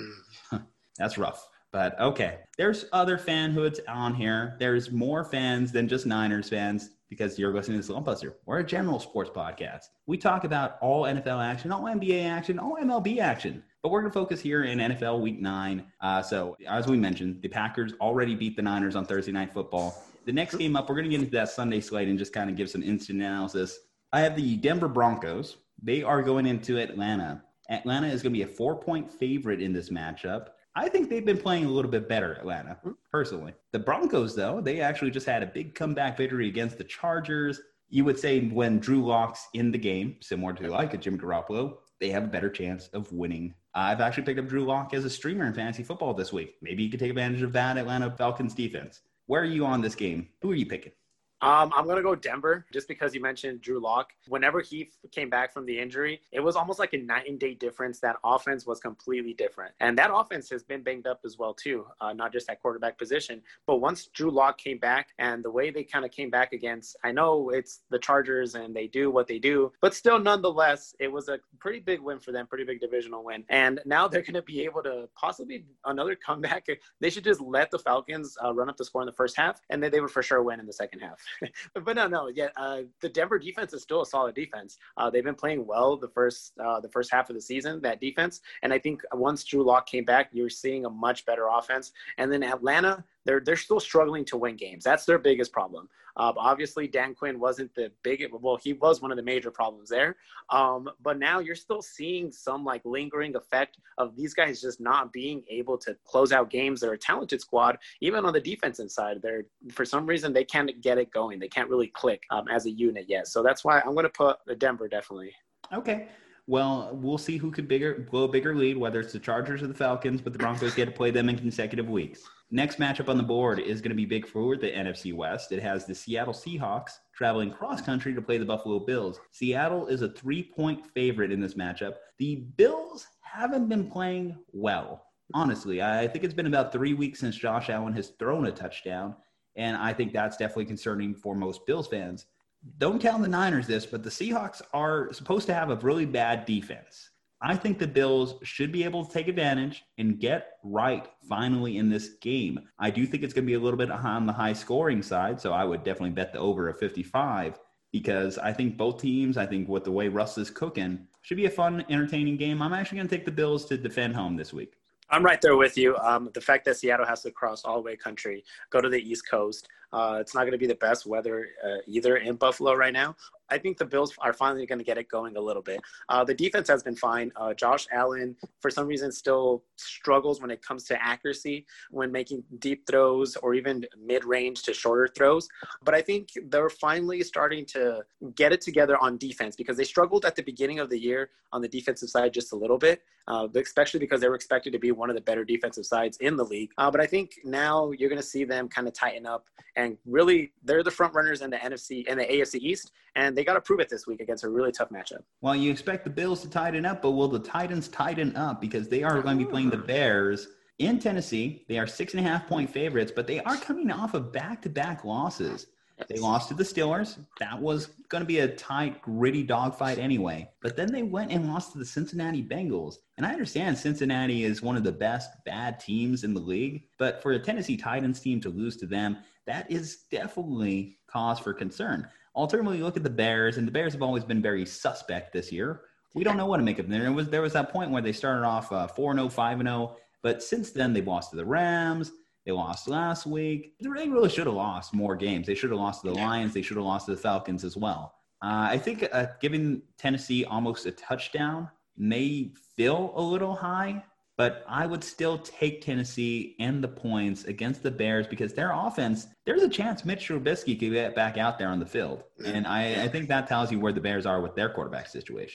That's rough. But okay, there's other fanhoods on here. There's more fans than just Niners fans because you're listening to Slump Buster. We're a general sports podcast. We talk about all N F L action, all N B A action, all M L B action. But we're going to focus here in N F L Week nine. Uh, so as we mentioned, the Packers already beat the Niners on Thursday Night Football. The next game up, we're going to get into that Sunday slate and just kind of give some instant analysis. I have the Denver Broncos. They are going into Atlanta. Atlanta is going to be a four-point favorite in this matchup. I think they've been playing a little bit better, Atlanta, personally. The Broncos, though, they actually just had a big comeback victory against the Chargers. You would say when Drew Lock's in the game, similar to like a Jimmy Garoppolo, they have a better chance of winning. I've actually picked up Drew Lock as a streamer in fantasy football this week. Maybe you could take advantage of that Atlanta Falcons defense. Where are you on this game? Who are you picking? Um, I'm going to go Denver just because you mentioned Drew Lock. Whenever he f- came back from the injury, it was almost like a night and day difference. That offense was completely different. And that offense has been banged up as well, too, uh, not just at quarterback position. But once Drew Lock came back and the way they kind of came back against, I know it's the Chargers and they do what they do, but still, nonetheless, it was a pretty big win for them, pretty big divisional win. And now they're going to be able to possibly another comeback. They should just let the Falcons uh, run up the score in the first half, and then they would for sure win in the second half. But no, no, yeah, uh, the Denver defense is still a solid defense. Uh, they've been playing well the first uh, the first half of the season, that defense. And I think once Drew Lock came back, you're seeing a much better offense. And then Atlanta, they're they're still struggling to win games. That's their biggest problem. Uh, obviously, Dan Quinn wasn't the big – well, he was one of the major problems there. Um, but now you're still seeing some, like, lingering effect of these guys just not being able to close out games. They're a talented squad. Even on the defensive side, they're for some reason, they can't get it going. They can't really click um, as a unit yet. So that's why I'm going to put Denver definitely. Okay. Well, we'll see who could bigger blow a bigger lead, whether it's the Chargers or the Falcons, but the Broncos get to play them in consecutive weeks. Next matchup on the board is going to be big for the N F C West. It has the Seattle Seahawks traveling cross-country to play the Buffalo Bills. Seattle is a three-point favorite in this matchup. The Bills haven't been playing well, honestly. I think it's been about three weeks since Josh Allen has thrown a touchdown, and I think that's definitely concerning for most Bills fans. Don't tell the Niners this, but the Seahawks are supposed to have a really bad defense. I think the Bills should be able to take advantage and get right finally in this game. I do think it's going to be a little bit on the high scoring side, so I would definitely bet the over of fifty-five because I think both teams, I think with the way Russ is cooking, should be a fun, entertaining game. I'm actually going to take the Bills to defend home this week. I'm right there with you. Um, the fact that Seattle has to cross all the way country, go to the East Coast, uh, it's not going to be the best weather uh, either in Buffalo right now. I think the Bills are finally going to get it going a little bit. Uh, the defense has been fine. Uh, Josh Allen, for some reason, still struggles when it comes to accuracy when making deep throws or even mid-range to shorter throws. But I think they're finally starting to get it together on defense because they struggled at the beginning of the year on the defensive side just a little bit, uh, especially because they were expected to be one of the better defensive sides in the league. Uh, but I think now you're going to see them kind of tighten up and really they're the front runners in the N F C and the A F C East, and they got to prove it this week against a really tough matchup. Well, you expect the Bills to tighten up, but will the Titans tighten up? Because they are going to be playing the Bears in Tennessee. They are six and a half point favorites, but they are coming off of back-to-back losses. They lost to the Steelers. That was going to be a tight, gritty dogfight anyway. But then they went and lost to the Cincinnati Bengals. And I understand Cincinnati is one of the best bad teams in the league. But for a Tennessee Titans team to lose to them, that is definitely cause for concern. Alternatively, look at the Bears, and the Bears have always been very suspect this year. We don't know what to make of them. There was, there was that point where they started off uh, four and oh, five and oh, but since then they've lost to the Rams. They lost last week. They really should have lost more games. They should have lost to the Lions. They should have lost to the Falcons as well. Uh, I think uh, giving Tennessee almost a touchdown may feel a little high, but I would still take Tennessee and the points against the Bears because their offense, there's a chance Mitch Trubisky could get back out there on the field. And I, I think that tells you where the Bears are with their quarterback situation.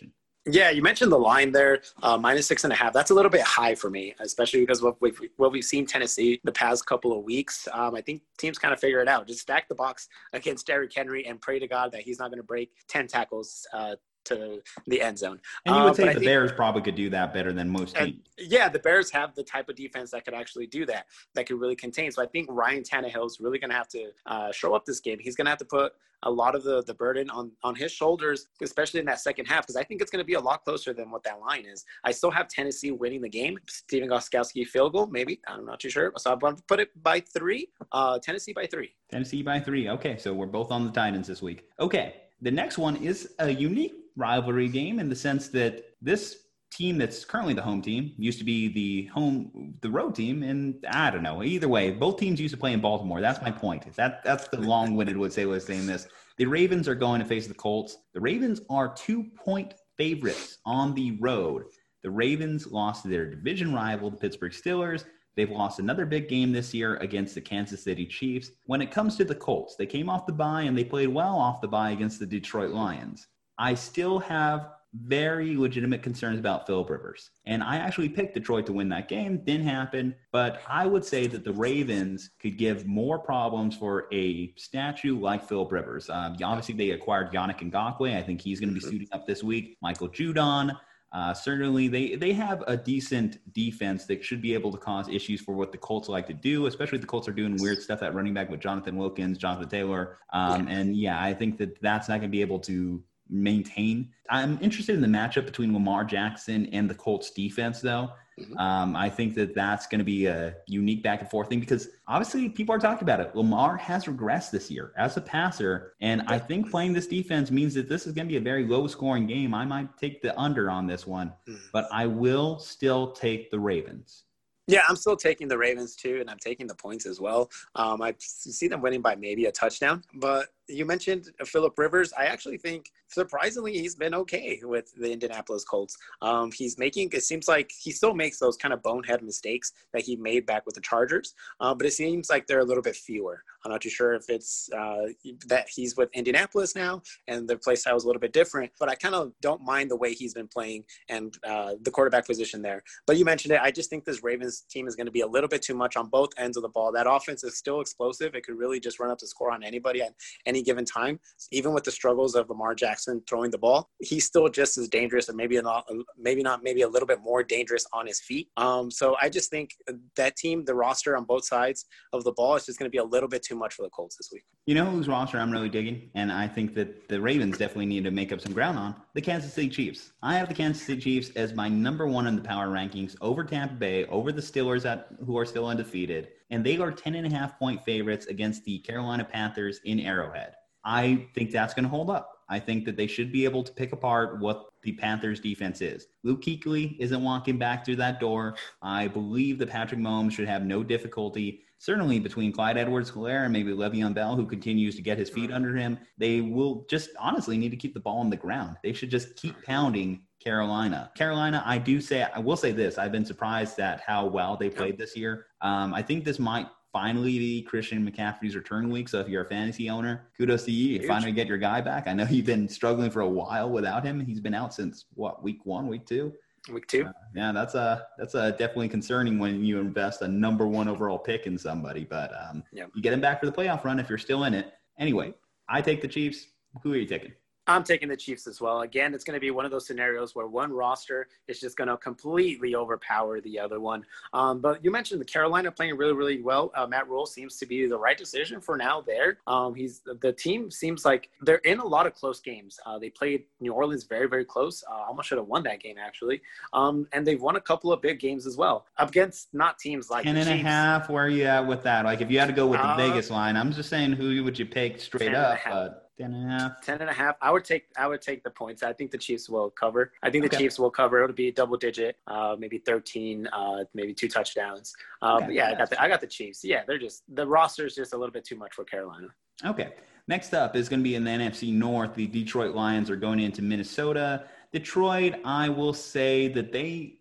Yeah, you mentioned the line there, uh, minus six and a half. That's a little bit high for me, especially because what we've, what we've seen Tennessee the past couple of weeks. Um, I think teams kind of figure it out. Just stack the box against Derrick Henry and pray to God that he's not going to break ten tackles uh, to the end zone. And you would say uh, the think, Bears probably could do that better than most teams. And, yeah, the Bears have the type of defense that could actually do that, that could really contain. So I think Ryan Tannehill is really going to have to uh, show up this game. He's going to have to put a lot of the, the burden on, on his shoulders, especially in that second half, because I think it's going to be a lot closer than what that line is. I still have Tennessee winning the game. Stephen Gostkowski field goal, maybe. I'm not too sure. So I'm going to put it by three. Uh, Tennessee by three. Tennessee by three. Okay, so we're both on the Titans this week. Okay, the next one is a unique rivalry game in the sense that this team that's currently the home team used to be the home, the road team. And I don't know, either way, both teams used to play in Baltimore. That's my point. That That's the long-winded way of saying this. The Ravens are going to face the Colts. The Ravens are two-point favorites on the road. The Ravens lost to their division rival, the Pittsburgh Steelers. They've lost another big game this year against the Kansas City Chiefs. When it comes to the Colts, they came off the bye and they played well off the bye against the Detroit Lions. I still have very legitimate concerns about Philip Rivers. And I actually picked Detroit to win that game. Didn't happen. But I would say that the Ravens could give more problems for a statue like Philip Rivers. Um, obviously, they acquired Yannick Ngakoue. I think he's going to be suiting up this week. Michael Judon. Uh, certainly, they, they have a decent defense that should be able to cause issues for what the Colts like to do, especially the Colts are doing weird stuff at running back with Jonathan Wilkins, Jonathan Taylor. Um, yeah. And, yeah, I think that that's not going to be able to maintain. I'm interested in the matchup between Lamar Jackson and the Colts defense, though. Mm-hmm. Um, I think that that's going to be a unique back and forth thing because obviously people are talking about it. Lamar has regressed this year as a passer, and I think playing this defense means that this is going to be a very low-scoring game. I might take the under on this one, mm-hmm. but I will still take the Ravens. Yeah, I'm still taking the Ravens too, and I'm taking the points as well. Um, I see them winning by maybe a touchdown, but you mentioned Philip Rivers. I actually think, surprisingly, he's been okay with the Indianapolis Colts. Um, he's making, it seems like he still makes those kind of bonehead mistakes that he made back with the Chargers, uh, but it seems like they're a little bit fewer. I'm not too sure if it's uh, that he's with Indianapolis now and their play style is a little bit different, but I kind of don't mind the way he's been playing and uh, the quarterback position there. But you mentioned it. I just think this Ravens team is going to be a little bit too much on both ends of the ball. That offense is still explosive. It could really just run up the score on anybody at any given time. Even with the struggles of Lamar Jackson throwing the ball, he's still just as dangerous, and maybe not, maybe not, maybe a little bit more dangerous on his feet. Um, so I just think that team, the roster on both sides of the ball, is just going to be a little bit too much for the Colts this week. You know whose roster I'm really digging, and I think that the Ravens definitely need to make up some ground on? The Kansas City Chiefs. I have the Kansas City Chiefs as my number one in the power rankings over Tampa Bay, over the Steelers at, who are still undefeated, and they are ten and a half point favorites against the Carolina Panthers in Arrowhead. I think that's going to hold up. I think that they should be able to pick apart what the Panthers defense is. Luke Kuechly isn't walking back through that door. I believe that Patrick Mahomes should have no difficulty, certainly between Clyde Edwards-Helaire and maybe Le'Veon Bell, who continues to get his feet under him. They will just honestly need to keep the ball on the ground. They should just keep pounding Carolina. Carolina, I do say, I will say this. I've been surprised at how well they played this year. Um, I think this might finally be Christian McCaffrey's return week. So if you're a fantasy owner, kudos to you. You finally get your guy back. I know you've been struggling for a while without him. He's been out since what, week one, week two? Week two. Uh, yeah, that's a that's a definitely concerning when you invest a number one overall pick in somebody. But um, yep. You get him back for the playoff run if you're still in it. Anyway, I take the Chiefs. Who are you taking? I'm taking the Chiefs as well. Again, it's going to be one of those scenarios where one roster is just going to completely overpower the other one. Um, but you mentioned the Carolina playing really, really well. Uh, Matt Rule seems to be the right decision for now there. Um, he's the team seems like they're in a lot of close games. Uh, they played New Orleans very, very close. Uh, almost should have won that game, actually. Um, and they've won a couple of big games as well against not teams like ten the and Chiefs. a half. Where are you at with that? Like if you had to go with the uh, Vegas line, I'm just saying who would you pick straight up? But ten and a half. Ten and a half. I would take. I would take the points. I think the Chiefs will cover. I think the okay. Chiefs will cover. It'll be double digit, uh, maybe thirteen, uh, maybe two touchdowns. Uh, okay. But yeah, I got the. I got the Chiefs. Yeah, they're just the roster is just a little bit too much for Carolina. Okay. Next up is going to be in the N F C North. The Detroit Lions are going into Minnesota. Detroit, I will say that they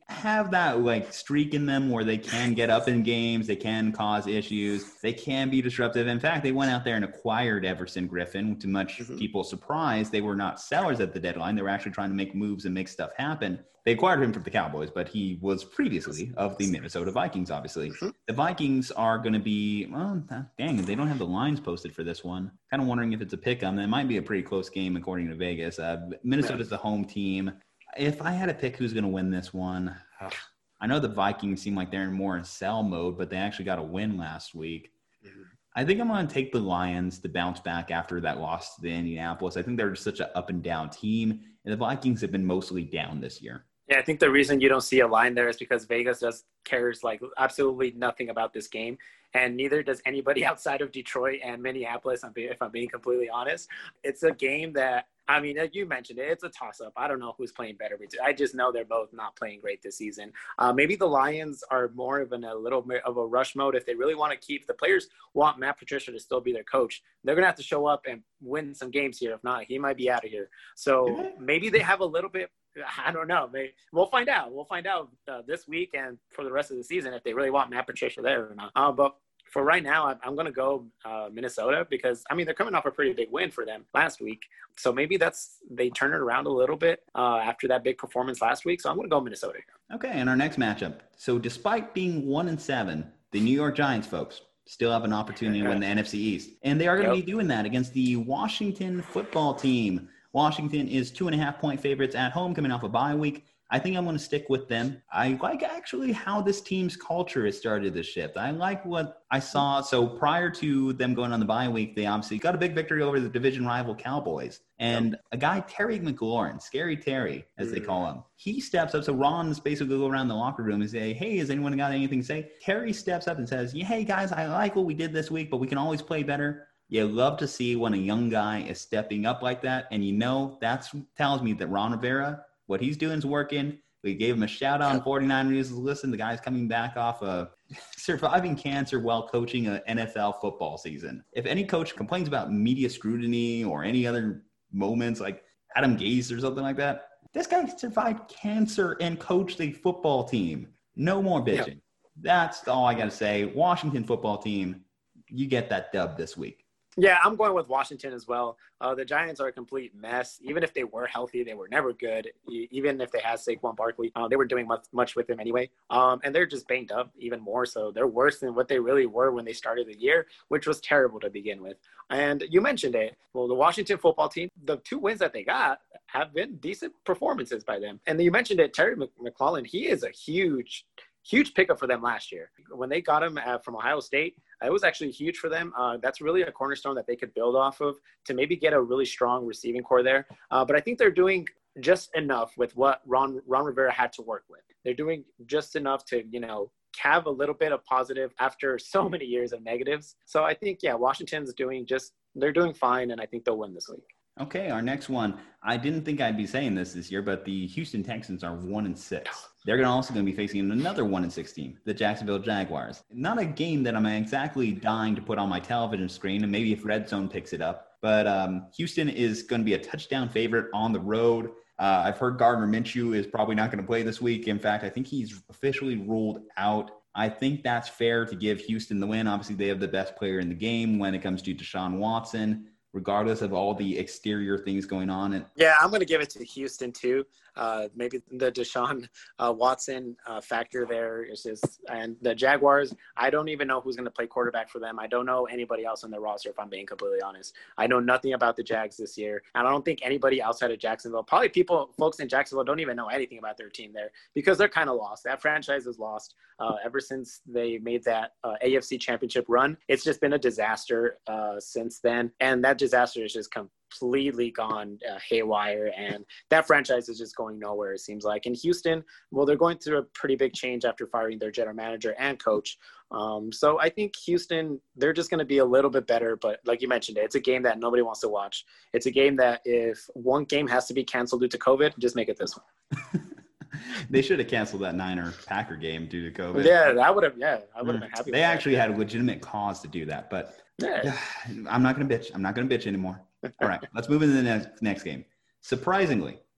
have that like streak in them where they can get up in games, they can cause issues, they can be disruptive. In fact, they went out there and acquired Everson Griffin. To much mm-hmm. people's surprise, they were not sellers at the deadline. They were actually trying to make moves and make stuff happen. They acquired him from the Cowboys, but he was previously of the Minnesota Vikings, obviously. Mm-hmm. The Vikings are going to be, well, dang, they don't have the lines posted for this one. Kind of wondering if it's a pick-em. It might be a pretty close game according to Vegas. Uh, Minnesota's the home team. If I had to pick who's going to win this one, ugh, I know the Vikings seem like they're in more in sell mode, but they actually got a win last week. Mm-hmm. I think I'm going to take the Lions to bounce back after that loss to the Indianapolis. I think they're just such an up-and-down team, and the Vikings have been mostly down this year. Yeah, I think the reason you don't see a line there is because Vegas just cares like absolutely nothing about this game, and neither does anybody outside of Detroit and Minneapolis, if I'm being completely honest. It's a game that, I mean, you mentioned it, it's a toss-up. I don't know who's playing better. I just know they're both not playing great this season. Uh, maybe the Lions are more of in a little bit of a rush mode. If they really want to keep, the players want Matt Patricia to still be their coach, they're going to have to show up and win some games here. If not, he might be out of here. So maybe they have a little bit, I don't know. Maybe, we'll find out. We'll find out uh, this week and for the rest of the season if they really want Matt Patricia there or not. Uh, but for right now, I'm, I'm going to go uh, Minnesota because, I mean, they're coming off a pretty big win for them last week. So maybe that's they turn it around a little bit uh, after that big performance last week. So I'm going to go Minnesota. Okay, and our next matchup. So despite being one and seven, the New York Giants, folks, still have an opportunity to win the N F C East. And they are going to yep. be doing that against the Washington football team. Washington is two and a half point favorites at home coming off a bye week. I think I'm going to stick with them. I like actually how this team's culture has started to shift. I like what I saw. So prior to them going on the bye week, they obviously got a big victory over the division rival Cowboys. And yep. a guy, Terry McLaurin, Scary Terry, as they call him, he steps up. So Ron's basically go around the locker room and say, hey, has anyone got anything to say? Terry steps up and says, yeah, hey, guys, I like what we did this week, but we can always play better. You love to see when a young guy is stepping up like that. And you know, that tells me that Ron Rivera, what he's doing is working. We gave him a shout out on forty-nine News. Listen, the guy's coming back off of surviving cancer while coaching an N F L football season. If any coach complains about media scrutiny or any other moments like Adam Gase or something like that, this guy survived cancer and coached a football team. No more bitching. Yep. That's all I got to say. Washington football team, you get that dub this week. Yeah, I'm going with Washington as well. Uh, the Giants are a complete mess. Even if they were healthy, they were never good. E- even if they had Saquon Barkley, uh, they were doing much, much with him anyway. Um, and they're just banged up even more. So they're worse than what they really were when they started the year, which was terrible to begin with. And you mentioned it. Well, the Washington football team, the two wins that they got have been decent performances by them. And you mentioned it, Terry McLaurin, he is a huge Huge pickup for them last year. When they got him uh, from Ohio State, it was actually huge for them. Uh, that's really a cornerstone that they could build off of to maybe get a really strong receiving core there. Uh, but I think they're doing just enough with what Ron Ron Rivera had to work with. They're doing just enough to, you know, have a little bit of positive after so many years of negatives. So I think, yeah, Washington's doing just – they're doing fine, and I think they'll win this week. Okay, our next one. I didn't think I'd be saying this this year, but the Houston Texans are one and six. They're going to also going to be facing another one and six team, the Jacksonville Jaguars. Not a game that I'm exactly dying to put on my television screen, and maybe if Red Zone picks it up. But um, Houston is going to be a touchdown favorite on the road. Uh, I've heard Gardner Minshew is probably not going to play this week. In fact, I think he's officially ruled out. I think that's fair to give Houston the win. Obviously, they have the best player in the game when it comes to Deshaun Watson, regardless of all the exterior things going on. And yeah, I'm going to give it to Houston too. Uh, maybe the Deshaun uh, Watson uh, factor there is just, and the Jaguars, I don't even know who's going to play quarterback for them. I don't know anybody else on the roster, if I'm being completely honest. I know nothing about the Jags this year. And I don't think anybody outside of Jacksonville, probably people, folks in Jacksonville don't even know anything about their team there because they're kind of lost. That franchise is lost uh, ever since they made that uh, A F C championship run. It's just been a disaster uh, since then. And that disaster has just come completely gone uh, haywire, and that franchise is just going nowhere, it seems like. In Houston, well, they're going through a pretty big change after firing their general manager and coach. Um, so I think Houston, they're just going to be a little bit better, but like you mentioned, it's a game that nobody wants to watch. It's a game that if one game has to be canceled due to COVID, just make it this one. They should have canceled that Niner Packer game due to COVID. Yeah, that would have. Yeah, I would have been happy. They with actually that. had a legitimate cause to do that, but yeah. I'm not going to bitch. I'm not going to bitch anymore. All right, let's move into the next, next game. Surprisingly,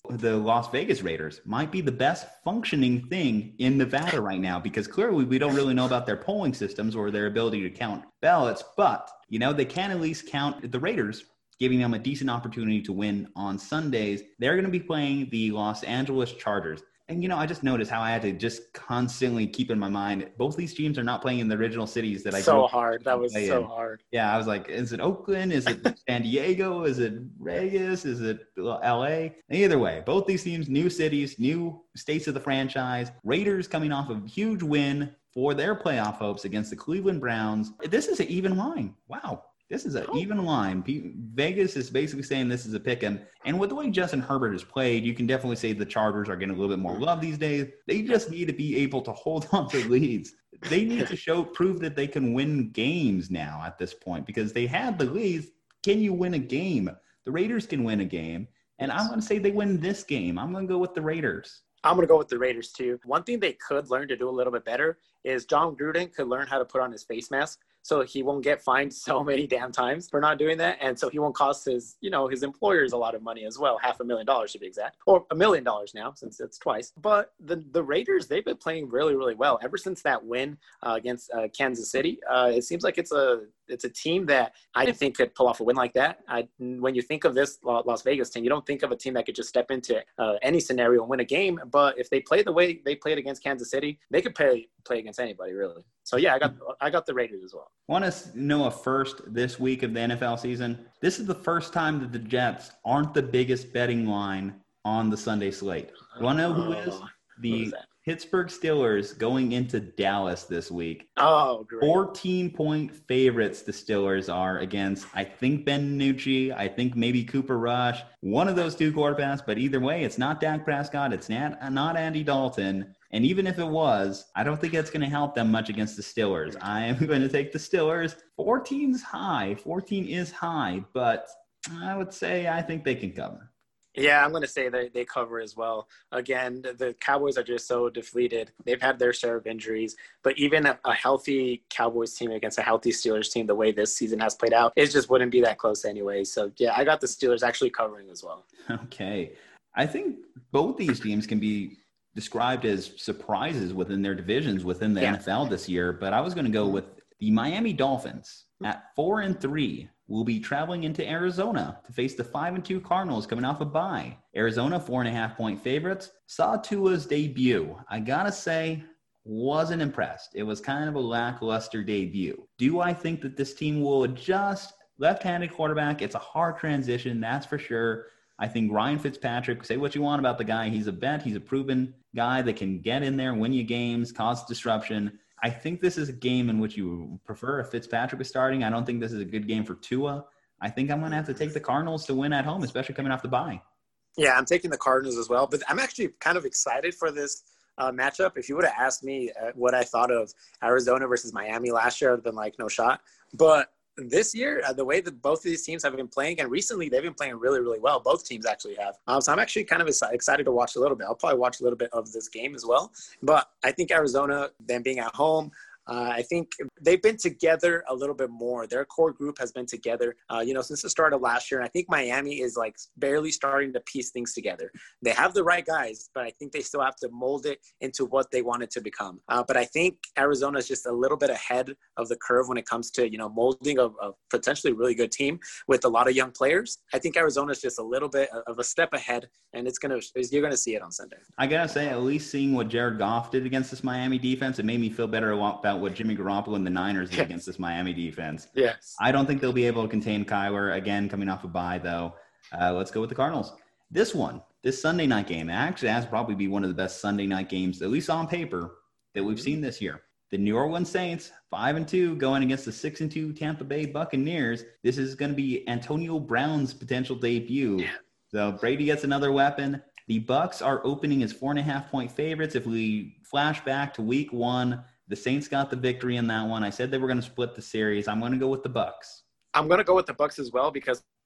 the Las Vegas Raiders might be the best functioning thing in Nevada right now, because clearly we don't really know about their polling systems or their ability to count ballots, but, you know, they can at least count the Raiders, giving them a decent opportunity to win on Sundays. They're going to be playing the Los Angeles Chargers. And, you know, I just noticed how I had to just constantly keep in my mind, both these teams are not playing in the original cities that I So hard. That was so in. hard. Yeah, I was like, is it Oakland? Is it San Diego? Is it Vegas? Is it L A? Either way, both these teams, new cities, new states of the franchise. Raiders coming off a huge win for their playoff hopes against the Cleveland Browns. This is an even line. Wow. This is an oh. even line. Vegas is basically saying this is a pick 'em. And with the way Justin Herbert has played, you can definitely say the Chargers are getting a little bit more love these days. They just need to be able to hold on to leads. They need to show, prove that they can win games now at this point, because they had the leads. Can you win a game? The Raiders can win a game. And I'm going to say they win this game. I'm going to go with the Raiders. I'm going to go with the Raiders, too. One thing they could learn to do a little bit better is John Gruden could learn how to put on his face mask, so he won't get fined so many damn times for not doing that. And so he won't cost his, you know, his employers a lot of money as well. Half a million dollars to be exact, or a million dollars now, since it's twice. But the, the Raiders, they've been playing really, really well ever since that win uh, against uh, Kansas City. Uh, it seems like it's a, it's a team that I think could pull off a win like that. I, when you think of this Las Vegas team, you don't think of a team that could just step into uh, any scenario and win a game. But if they play the way they played against Kansas City, they could play, play against anybody, really. So, yeah, I got I got the Raiders as well. Want to know a first this week of the N F L season? This is the first time that the Jets aren't the biggest betting line on the Sunday slate. You want to know who is? The is Pittsburgh Steelers going into Dallas this week. Oh, great. fourteen-point favorites the Steelers are against, I think, Ben DiNucci. I think maybe Cooper Rush. One of those two quarterbacks, but either way, it's not Dak Prescott. It's not, not Andy Dalton. And even if it was, I don't think it's going to help them much against the Steelers. I am going to take the Steelers. fourteen's high. fourteen is high, but I would say I think they can cover. Yeah, I'm going to say they, they cover as well. Again, the, the Cowboys are just so depleted. They've had their share of injuries, but even a, a healthy Cowboys team against a healthy Steelers team, the way this season has played out, it just wouldn't be that close anyway. So, yeah, I got the Steelers actually covering as well. Okay. I think both these teams can be described as surprises within their divisions within the yeah. N F L this year, but I was going to go with the Miami Dolphins at four and three. Will be traveling into Arizona to face the five and two Cardinals coming off a bye. Arizona four and a half point favorites. Saw Tua's debut. I gotta say, wasn't impressed. It was kind of a lackluster debut. Do I think that this team will adjust? Left-handed quarterback. It's a hard transition, that's for sure. I think Ryan Fitzpatrick, say what you want about the guy. He's a vet. He's a proven guy that can get in there, win you games, cause disruption. I think this is a game in which you prefer if Fitzpatrick is starting. I don't think this is a good game for Tua. I think I'm going to have to take the Cardinals to win at home, especially coming off the bye. Yeah, I'm taking the Cardinals as well. But I'm actually kind of excited for this uh, matchup. If you would have asked me uh, what I thought of Arizona versus Miami last year, I would have been like, no shot. But this year, uh, the way that both of these teams have been playing, and recently they've been playing really, really well. Both teams actually have. Um, so I'm actually kind of excited to watch a little bit. I'll probably watch a little bit of this game as well. But I think Arizona, them being at home, Uh, I think they've been together a little bit more. Their core group has been together, uh, you know, since the start of last year. And I think Miami is like barely starting to piece things together. They have the right guys, but I think they still have to mold it into what they want it to become. Uh, but I think Arizona is just a little bit ahead of the curve when it comes to, you know, molding a, a potentially really good team with a lot of young players. I think Arizona is just a little bit of a step ahead, and it's gonna you're gonna see it on Sunday. I gotta say, at least seeing what Jared Goff did against this Miami defense, it made me feel better about what Jimmy Garoppolo and the Niners did yes. against this Miami defense. Yes. I don't think they'll be able to contain Kyler again coming off a bye, though. Uh, let's go with the Cardinals. This one, this Sunday night game, actually has probably be one of the best Sunday night games, at least on paper, that we've seen this year. The New Orleans Saints, five and two, going against the six and two Tampa Bay Buccaneers. This is going to be Antonio Brown's potential debut. Yeah. So Brady gets another weapon. The Bucs are opening as four and a half point favorites. If we flash back to week one, the Saints got the victory in that one. I said they were going to split the series. I'm going to go with the Bucs. I'm going to go with the Bucs as well because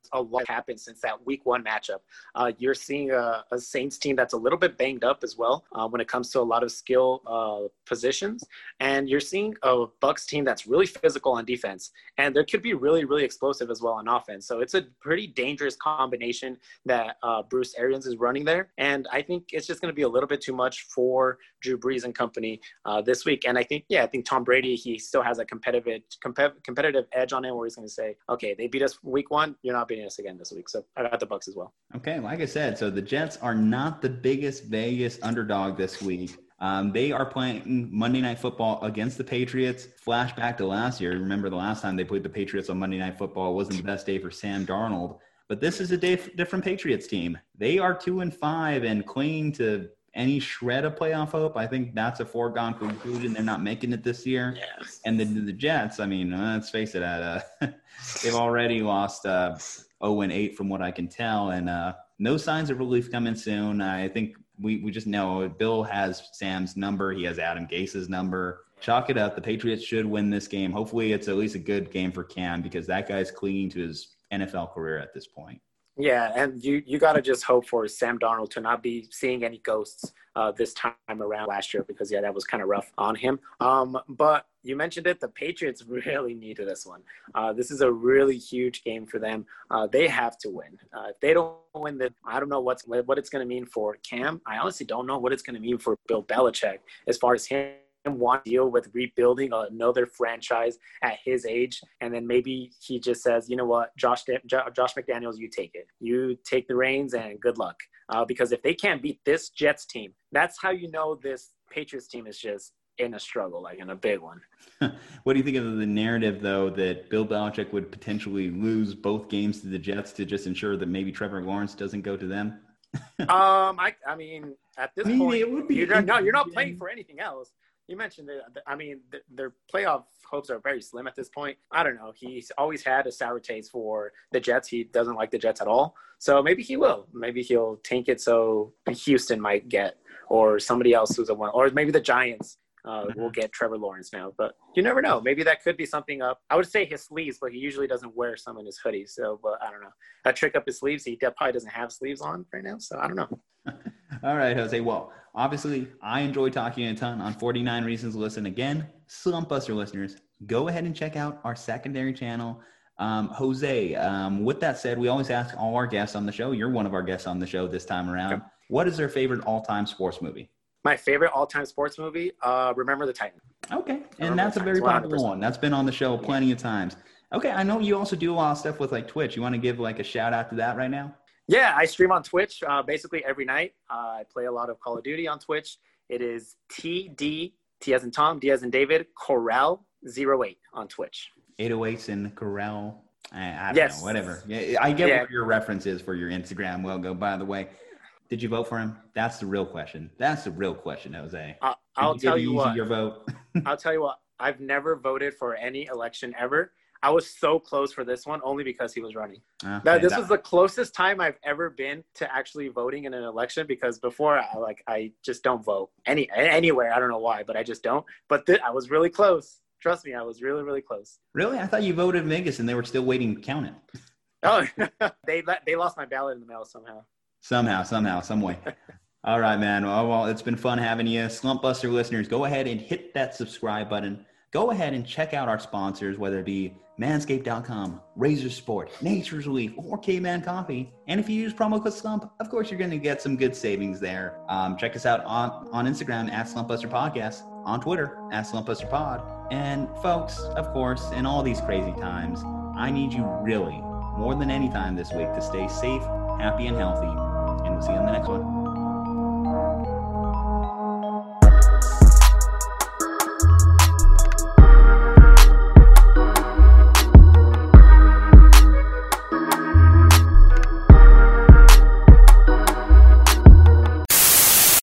a lot happened since that week one matchup. Uh, you're seeing a, a Saints team that's a little bit banged up as well uh, when it comes to a lot of skill uh, positions. And you're seeing a Bucs team that's really physical on defense. And there could be really, really explosive as well on offense. So it's a pretty dangerous combination that uh, Bruce Arians is running there. And I think it's just going to be a little bit too much for Drew Brees and company uh, this week. And I think, yeah, I think Tom Brady, he still has a competitive, comp- competitive edge on him where he's going to say, okay, they beat us week one, you're not beating us again this week. So I got the Bucs as well. Okay, like I said, so the Jets are not the biggest Vegas underdog this week. Um, they are playing Monday Night Football against the Patriots. Flashback to last year. Remember the last time they played the Patriots on Monday Night Football. It wasn't the best day for Sam Darnold. But this is a day, different Patriots team. They are two and five and clinging to any shred of playoff hope. I think that's a foregone conclusion. They're not making it this year. Yeah. And the, the Jets, I mean, let's face it, at, uh, they've already lost uh, oh and eight from what I can tell. And uh, no signs of relief coming soon. I think we, we just know Bill has Sam's number. He has Adam Gase's number. Chalk it up. The Patriots should win this game. Hopefully it's at least a good game for Cam because that guy's clinging to his N F L career at this point. Yeah, and you, you got to just hope for Sam Darnold to not be seeing any ghosts uh, this time around last year because, yeah, that was kind of rough on him. Um, but you mentioned it, the Patriots really needed this one. Uh, this is a really huge game for them. Uh, they have to win. Uh, if they don't win, the, I don't know what's, what it's going to mean for Cam. I honestly don't know what it's going to mean for Bill Belichick as far as him. And want to deal with rebuilding another franchise at his age, and then maybe he just says, you know what, Josh Josh McDaniels, you take it. You take the reins and good luck. Uh, because if they can't beat this Jets team, that's how you know this Patriots team is just in a struggle, like in a big one. What do you think of the narrative, though, that Bill Belichick would potentially lose both games to the Jets to just ensure that maybe Trevor Lawrence doesn't go to them? um, I, I mean, at this I mean, point, it would be you're, no, you're not playing for anything else. You mentioned that. I mean, th- their playoff hopes are very slim at this point. I don't know. He's always had a sour taste for the Jets. He doesn't like the Jets at all. So maybe he will. Maybe he'll tank it so Houston might get, or somebody else who's a one, or maybe the Giants uh, will get Trevor Lawrence now. But you never know. Maybe that could be something up. I would say his sleeves, but he usually doesn't wear some in his hoodies. So, but I don't know. A trick up his sleeves. He probably doesn't have sleeves on right now. So I don't know. All right, Jose. Well, obviously, I enjoy talking a ton on forty-nine Reasons to Listen. Again, Slump Buster listeners, go ahead and check out our secondary channel. Um, Jose, um, with that said, we always ask all our guests on the show. You're one of our guests on the show this time around. Okay. What is their favorite all-time sports movie? My favorite all-time sports movie, uh, Remember the Titans. Okay, and that's a very popular one. That's been on the show plenty yeah. of times. Okay, I know you also do a lot of stuff with like Twitch. You want to give like a shout out to that right now? Yeah, I stream on Twitch uh, basically every night. Uh, I play a lot of Call of Duty on Twitch. It is T D, T as in Tom, D as in David, Corral zero eight on Twitch. eight oh eights in Corral. I, I don't yes. know, whatever. I get yeah. what your reference is for your Instagram logo, by the way. Did you vote for him? That's the real question. That's the real question, Jose. Uh, I'll you tell you what. Your vote? I'll tell you what. I've never voted for any election ever. I was so close for this one only because he was running. Okay, that, this that, was the closest time I've ever been to actually voting in an election because before I like I just don't vote any anywhere. I don't know why, but I just don't. But th- I was really close. Trust me, I was really, really close. Really? I thought you voted in Vegas and they were still waiting to count it. Oh, they they lost my ballot in the mail somehow. Somehow, somehow, some way. All right, man. Well, well, it's been fun having you. Slump Buster listeners, go ahead and hit that subscribe button. Go ahead and check out our sponsors, whether it be manscaped dot com, Razor Sport, Nature's Leaf, or K-Man Coffee. And if you use promo code SLUMP, of course, you're going to get some good savings there. Um, check us out on, on Instagram at SlumpBuster Podcast, on Twitter at SlumpBuster Pod. And folks, of course, in all these crazy times, I need you really, more than any time this week, to stay safe, happy, and healthy. And we'll see you on the next one.